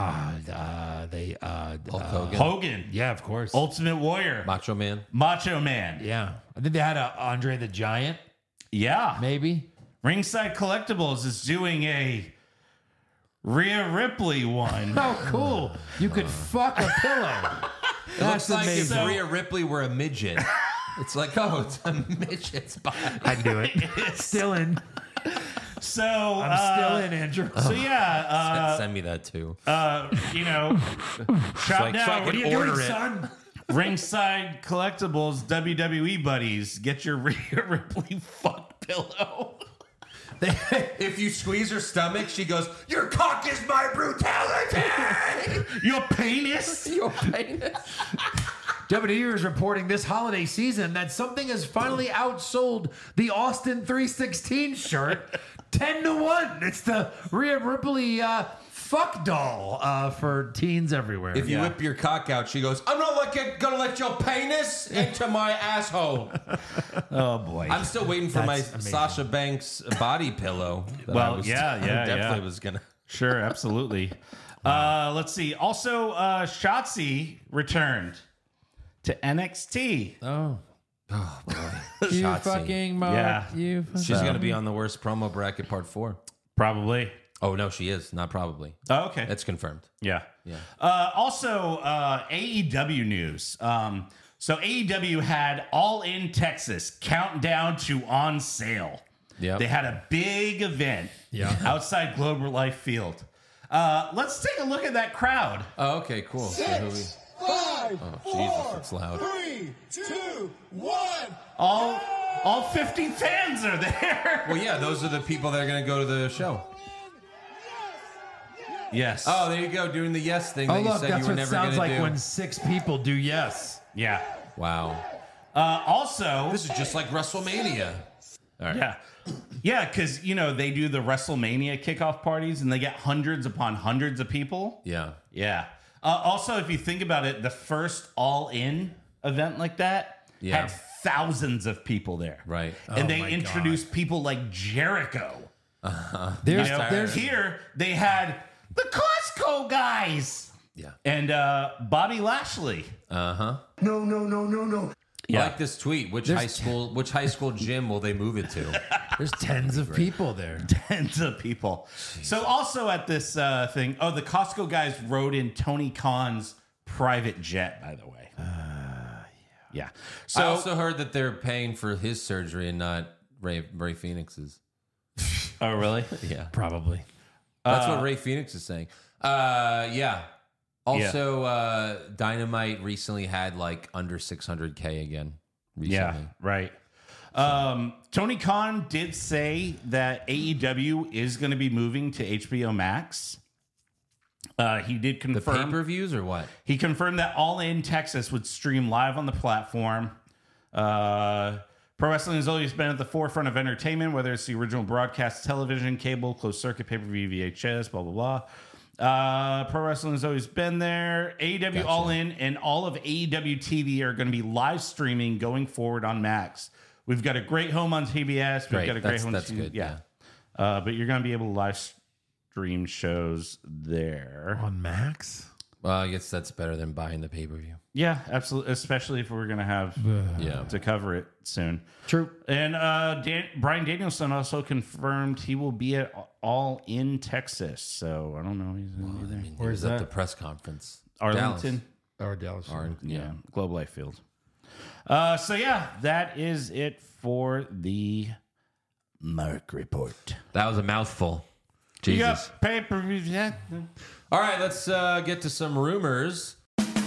Hulk Hogan. Hogan. Yeah, of course. Ultimate Warrior. Macho Man. Macho Man. Yeah. I think they had a Andre the Giant, Yeah. maybe. Ringside Collectibles is doing a Rhea Ripley one. Oh, cool. You could fuck a pillow. That's Looks like amazing. if Rhea Ripley were a midget. It's like, oh, it's a midget's body. I'd do it. Still in. So I'm still in, Andrew. So yeah, Send me that too. you know, shop like, now. so I can What are you order doing, it. son? Ringside Collectibles WWE buddies. Get your Rhea Ripley fuck pillow. If you squeeze her stomach, she goes, "Your cock is my brutality." Your penis. Your penis. WWE is reporting this holiday season that something has finally outsold the Austin 316 shirt 10-1. It's the Rhea Ripley fuck doll for teens everywhere. If you whip your cock out, she goes, I'm not gonna let your penis into my asshole. Oh boy. I'm still waiting for my That's amazing. Sasha Banks body pillow. that Well, I was- yeah, I yeah, definitely yeah. was gonna. Sure, absolutely. Let's see. Also, Shotzi returned to NXT. oh, Boy. you Shotzi. fucking mark. Yeah. You She's gonna be on the worst promo bracket part 4. Probably. Oh no, she is. Not probably. Oh, okay. It's confirmed. Yeah. Yeah. Also, AEW news. So AEW had All In Texas countdown to on sale. Yep. They had a big event outside Global Life Field. Let's take a look at that crowd. Oh, okay, cool. See who we- 5, Oh, Jesus, it's loud. 3, 2, 1. All 50 fans are there. Well, yeah, those are the people that are gonna go to the show. Yes. Oh, there you go, doing the yes thing Oh that you look, said that's you were what it never sounds gonna like do. when 6 people do yes. Yeah. Wow. Also, This is just like WrestleMania. All right. yeah. Yeah, because, they do the WrestleMania kickoff parties and they get hundreds upon hundreds of people. Yeah. Yeah. Also, if you think about it, the first All In event like that Yeah. had thousands of people there. Right. And Oh they my introduced people like Jericho. There's Here, they had the Costco guys Yeah. and Bobby Lashley. Uh-huh. No. I like this tweet. Which high school gym will they move it to? there's tens of people there. Tens of people. So also at this thing, the Costco guys rode in Tony Khan's private jet, by the way. Yeah. I So also heard that they're paying for his surgery and not Ray Phoenix's. oh, really? Yeah. Probably. That's what Ray Phoenix is saying. Yeah. Also, Dynamite recently had like under 600K again. Recently. Yeah, right. Tony Khan did say that AEW is going to be moving to HBO Max. He did The confirm. pay-per-views or what? He confirmed that All In Texas would stream live on the platform. Pro wrestling has always been at the forefront of entertainment, whether it's the original broadcast television, cable, closed circuit, pay-per-view, VHS, blah, blah, blah. Pro wrestling has always been there. AEW Gotcha. All In and all of AEW TV are going to be live streaming going forward on Max. We've got a great home on TBS. We've Great. got a great home. That's good, Yeah. But you're going to be able to live stream shows there. On Max? Well, I guess that's better than buying the pay-per-view. Yeah, absolutely. Especially if we're going to have Yeah. to cover it soon. True. And Brian Danielson also confirmed he will be at All In Texas. So I don't know. He's going to be there. Where's that? At the press conference. Arlington. Or Dallas. Yeah, Globe Life Field. So yeah, that is it for the Mark Report. That was a mouthful. You Jesus. got pay-per-view. Yeah. All right, let's get to some rumors.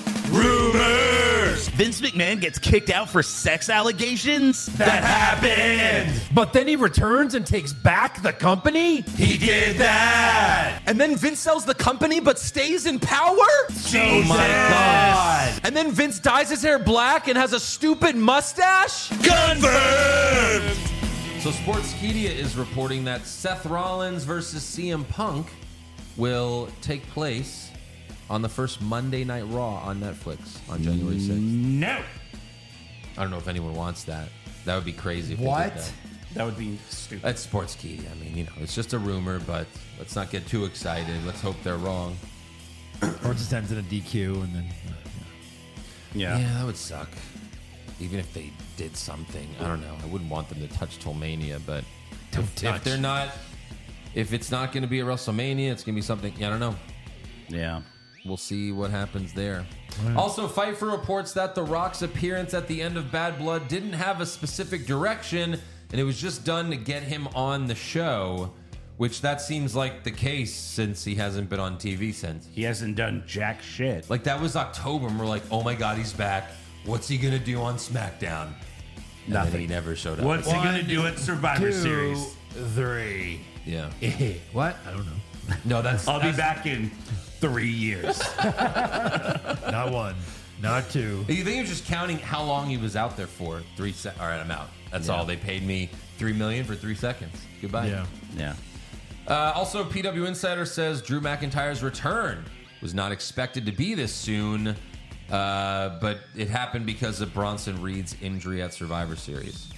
Vince McMahon gets kicked out for sex allegations? That happened! But then he returns and takes back the company? He did that! And then Vince sells the company but stays in power? Oh my god! And then Vince dyes his hair black and has a stupid mustache? Confirmed! So Sportskeeda is reporting that Seth Rollins versus CM Punk will take place on the first Monday Night Raw on Netflix on January 6th. No. I don't know if anyone wants that. That would be crazy if What? they did that. That would be stupid. That's Sportskeeda. I mean, it's just a rumor, but let's not get too excited. Let's hope they're wrong. Or it just ends in a DQ and then. Yeah. Yeah, that would suck. Even if they did something, I don't know. I wouldn't want them to touch Tolmania, but if they're not, if it's not going to be a WrestleMania, it's going to be something. I don't know. Yeah. We'll see what happens there. Also, Pfeiffer reports that The Rock's appearance at the end of Bad Blood didn't have a specific direction, and it was just done to get him on the show, which that seems like the case since he hasn't been on TV since. He hasn't done jack shit. Like, that was October, and we're like, oh my God, he's back. What's he going to do on SmackDown? And Nothing. then he never showed up. What's he going to do at Survivor Series? 3. Yeah. What? I don't know. No, that's... I'll be back in 3 years. Not 1. Not 2. You think he was just counting how long he was out there for? 3 seconds. All right, I'm out. That's all. They paid me $3 million for 3 seconds. Goodbye. Yeah. Yeah. Also, PW Insider says Drew McIntyre's return was not expected to be this soon, but it happened because of Bronson Reed's injury at Survivor Series.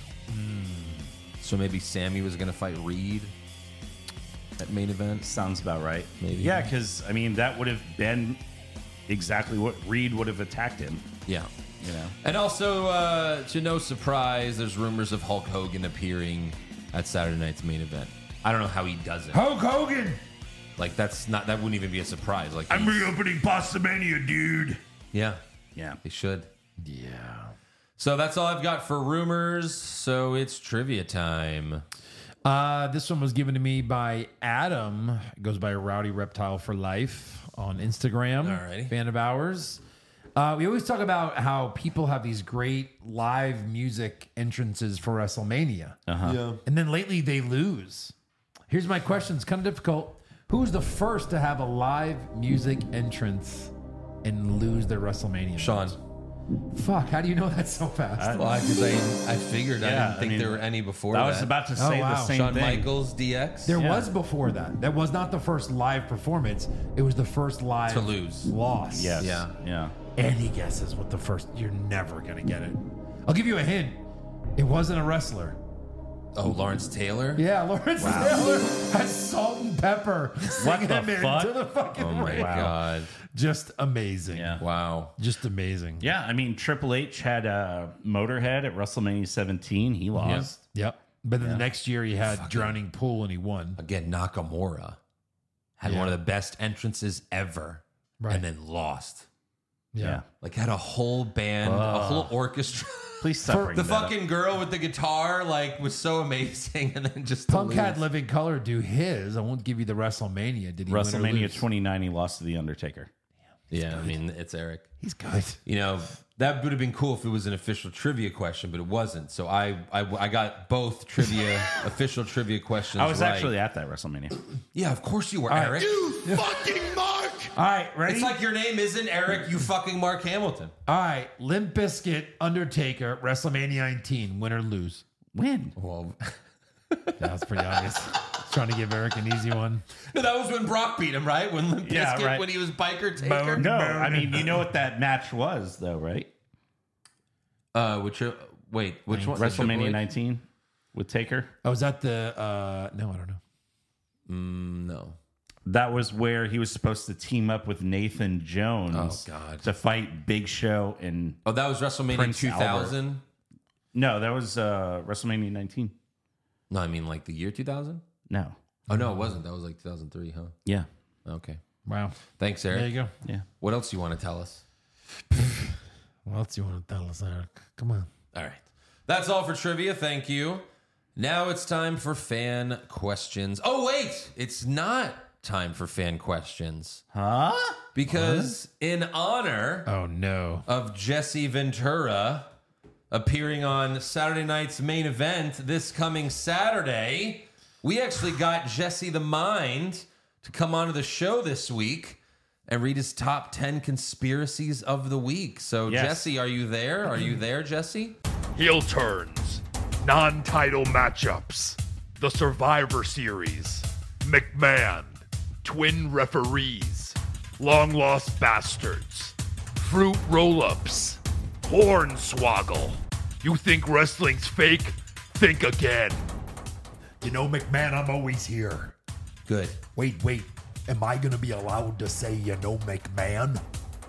So maybe Sammy was going to fight Reed at main event. Sounds about right. Maybe. Yeah, because, I mean, that would have been exactly what Reed would have attacked him. Yeah. You know? And also, to no surprise, there's rumors of Hulk Hogan appearing at Saturday night's main event. I don't know how he does it. Hulk Hogan! Like, that wouldn't even be a surprise. Like, I'm reopening Pastamania, dude. Yeah. Yeah. They should. Yeah. So that's all I've got for rumors. So it's trivia time. This one was given to me by Adam. It goes by Rowdy Reptile for Life on Instagram. Alrighty. Fan of ours. We always talk about how people have these great live music entrances for WrestleMania. Yeah. And then lately they lose. Here's my question. It's kind of difficult. Who's the first to have a live music entrance and lose their WrestleMania? Sean. Fuck, how do you know that so fast? Well, because I figured I Yeah, didn't think I mean, there were any before I that. was about to say wow. the same Shawn thing. Michaels, DX. There Yeah. was before that. That was not the first live performance. It was the first live To lose. loss. Yes. Yeah. Yeah. Any guesses what the first? You're never gonna get it. I'll give you a hint. It wasn't a wrestler. Oh, Lawrence Taylor? Yeah, Lawrence Taylor has Salt and Pepper singing the him fuck? into the fucking Oh, my ring. God. Just amazing. Yeah. Wow. Just amazing. Yeah, I mean, Triple H had Motorhead at WrestleMania 17. He lost. Yep. But then the next year he had Drowning Pool and he won. Again, Nakamura had one of the best entrances ever Right. and then lost. Yeah. Like, had a whole band, a whole orchestra. Please stop bringing The that up. fucking girl with the guitar, like, was so amazing. And then just to Punk had lose. Living Color do his. I won't give you the WrestleMania. Did he win or WrestleMania lose? 29, he lost to The Undertaker. Yeah, I mean, it's Eric. He's good. You know, that would have been cool if it was an official trivia question, but it wasn't. So I got both trivia, official trivia questions I was right. actually at that WrestleMania. Yeah, of course you were, right. Eric. You fucking Mark! All right, ready? It's like your name isn't Eric, you fucking Mark Hamilton. All right, Limp Bizkit, Undertaker, WrestleMania 19, win or lose? Win. Well, That's pretty obvious. Trying to give Eric an easy one. no, that was when Brock beat him, right? When Limp Yeah, Bizkit, right. when he was Biker Taker. No, I mean, you know what that match was, though, right? Which one? WrestleMania 19 with Taker. Oh, was that the no, I don't know. No. That was where he was supposed to team up with Nathan Jones. Oh, God. To fight Big Show and Oh, that was WrestleMania Prince 2000? no, that was WrestleMania 19. No, I mean like the year 2000? No. Oh, no, it wasn't. That was like 2003, huh? Yeah. Okay. Wow. Thanks, Eric. There you go. Yeah. What else do you want to tell us? What else do you want to tell us, Eric? Come on. All right. That's all for trivia. Thank you. Now it's time for fan questions. Oh, wait. It's not time for fan questions. Huh? Because in honor Oh no. of Jesse Ventura appearing on Saturday night's main event this coming Saturday, we actually got Jesse the Mind to come onto the show this week and read his top 10 conspiracies of the week. So, Yes. Jesse, are you there? Are you there, Jesse? Heel turns, non-title matchups, the Survivor Series, McMahon, twin referees, long lost bastards, fruit roll-ups, hornswoggle. You think wrestling's fake? Think again. You know, McMahon, I'm always here. Good. Wait. Am I going to be allowed to say, you know, McMahon?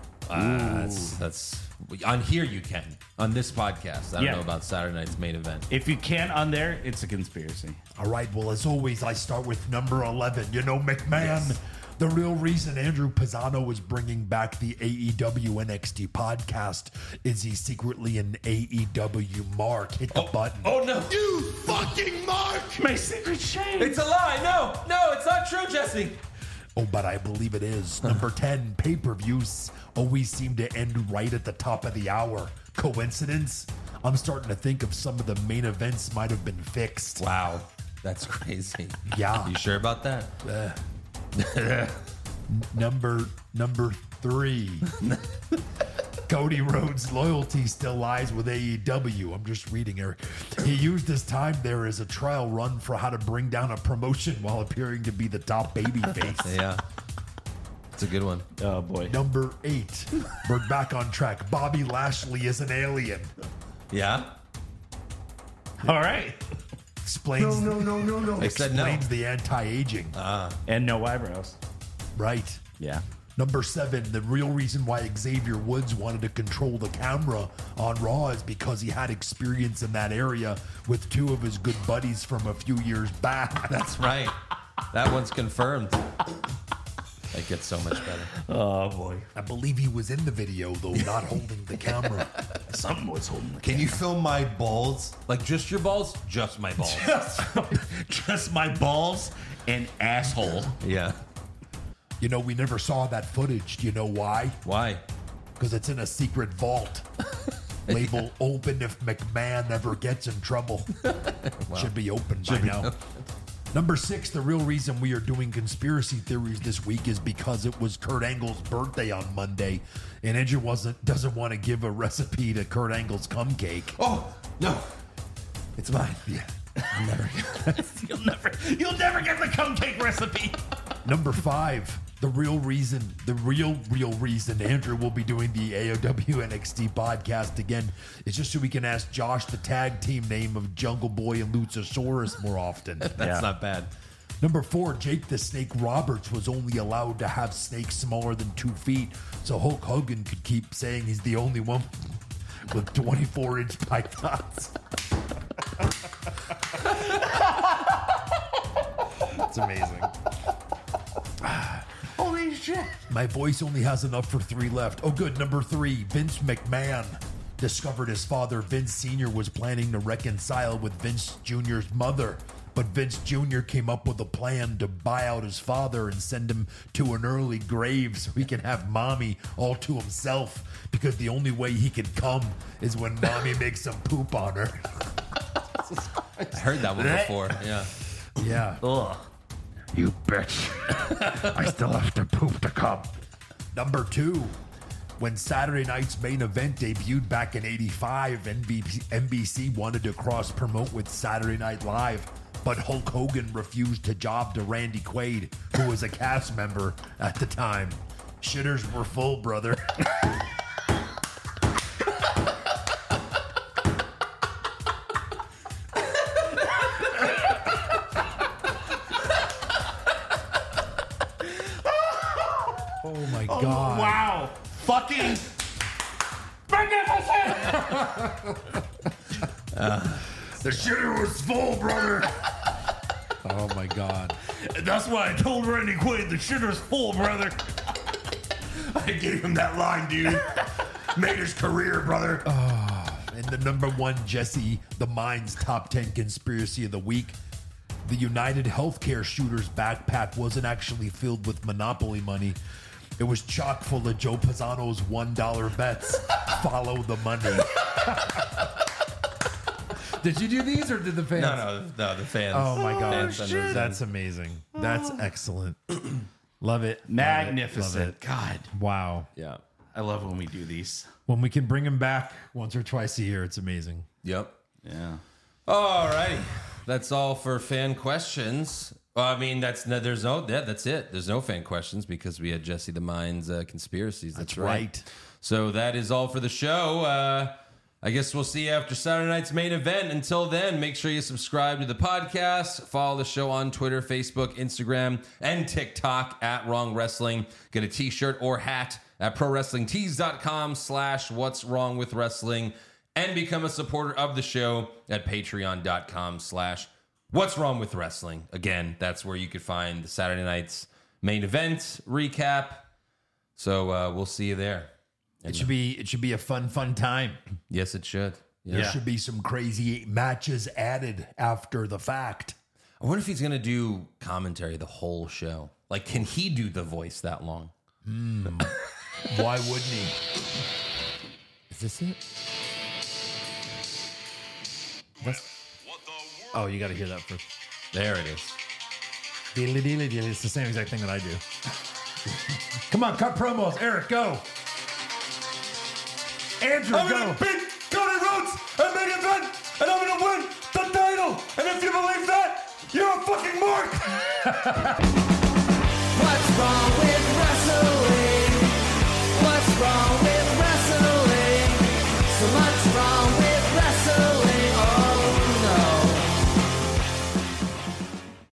That's on here you can. On this podcast. I don't Yeah. know about Saturday night's main event. If you can't on there, it's a conspiracy. All right, well, as always, I start with number 11. You know, McMahon, the real reason Andrew Pisano is bringing back the AEW NXT podcast is he's secretly an AEW mark. Hit the button. Oh, no. You fucking Mark! My secret shame. It's a lie. No, it's not true, Jesse. Oh, but I believe it is. Number 10, pay-per-views always seem to end right at the top of the hour. Coincidence? I'm starting to think of some of the main events might have been fixed. Wow. That's crazy. Yeah. You sure about that? Number 3. Cody Rhodes' loyalty still lies with AEW. I'm just reading here. He used his time there as a trial run for how to bring down a promotion while appearing to be the top babyface. Yeah. It's a good one. Oh, boy. Number 8. We're back on track. Bobby Lashley is an alien. Yeah. All right. Explains. No. They said no. Explains the anti-aging. And no eyebrows. Right. Yeah. Number 7, the real reason why Xavier Woods wanted to control the camera on Raw is because he had experience in that area with 2 of his good buddies from a few years back. That's right. That one's confirmed. It gets so much better. Oh, boy. I believe he was in the video, though, not holding the camera. Something was holding the Can you film my balls? Like just your balls? Just my balls. Just my balls and asshole. Yeah. You know, we never saw that footage. Do you know why? Why? Because it's in a secret vault. Label open if McMahon ever gets in trouble. Should be open by now. Number 6, the real reason we are doing conspiracy theories this week is because it was Kurt Angle's birthday on Monday, and Andrew doesn't want to give a recipe to Kurt Angle's cum cake. Oh, no. It's mine. Yeah. You'll never get the cum cake recipe. Number 5, the real reason Andrew will be doing the AOW NXT podcast again is just so we can ask Josh the tag team name of Jungle Boy and Luchasaurus more often. That's not bad. Number 4, Jake the Snake Roberts was only allowed to have snakes smaller than 2 feet, so Hulk Hogan could keep saying he's the only one with 24-inch pythons. That's amazing. Holy shit. My voice only has enough for 3 left. Oh, good. Number 3, Vince McMahon discovered his father, Vince Sr., was planning to reconcile with Vince Jr.'s mother. But Vince Jr. came up with a plan to buy out his father and send him to an early grave so he can have Mommy all to himself, because the only way he can come is when Mommy makes him poop on her. I heard that one before. Yeah. Yeah. Ugh. You bitch. I still have to poop to come. Number 2, when Saturday Night's Main Event debuted back in '85, NBC wanted to cross-promote with Saturday Night Live, but Hulk Hogan refused to job to Randy Quaid, who was a cast member at the time. Shitters were full, brother. Oh my God. Wow. Fucking The shitter was full, brother. Oh my God. That's why I told Randy Quaid the shitter's full, brother. I gave him that line, dude. Made his career, brother. And the number 1 Jesse the Mind's top 10 conspiracy of the week. The United Healthcare shooter's backpack wasn't actually filled with Monopoly money. It was chock full of Joe Pisano's $1 bets. Follow the money. Did you do these or did the fans? No, the fans. Oh my God. Fans That's amazing. That's excellent. Love it. Magnificent. God. Wow. Yeah. I love when we do these. When we can bring him back once or twice a year, it's amazing. Yep. Yeah. All righty. That's all for fan questions. Well, I mean, that's it. There's no fan questions because we had Jesse the Mind's conspiracies. That's right. So that is all for the show. I guess we'll see you after Saturday night's main event. Until then, make sure you subscribe to the podcast. Follow the show on Twitter, Facebook, Instagram, and TikTok at Wrong Wrestling. Get a t-shirt or hat at ProWrestlingTees.com/What's Wrong with Wrestling. And become a supporter of the show at Patreon.com/What's Wrong with Wrestling. Again, that's where you could find the Saturday night's main event recap. So we'll see you there. It should be a fun time. Yes, it should. Yeah. There should be some crazy matches added after the fact. I wonder if he's going to do commentary the whole show. Like, can he do the voice that long? Why wouldn't he? Is this it? Oh, you got to hear that first. There it is. Dealy dealy dealy. It's the same exact thing that I do. Come on, cut promos. Eric, go. Andrew, I'm go. gonna beat Cody Rhodes at main event, and I'm gonna win the title. And if you believe that, you're a fucking mark. What's wrong with wrestling? What's wrong with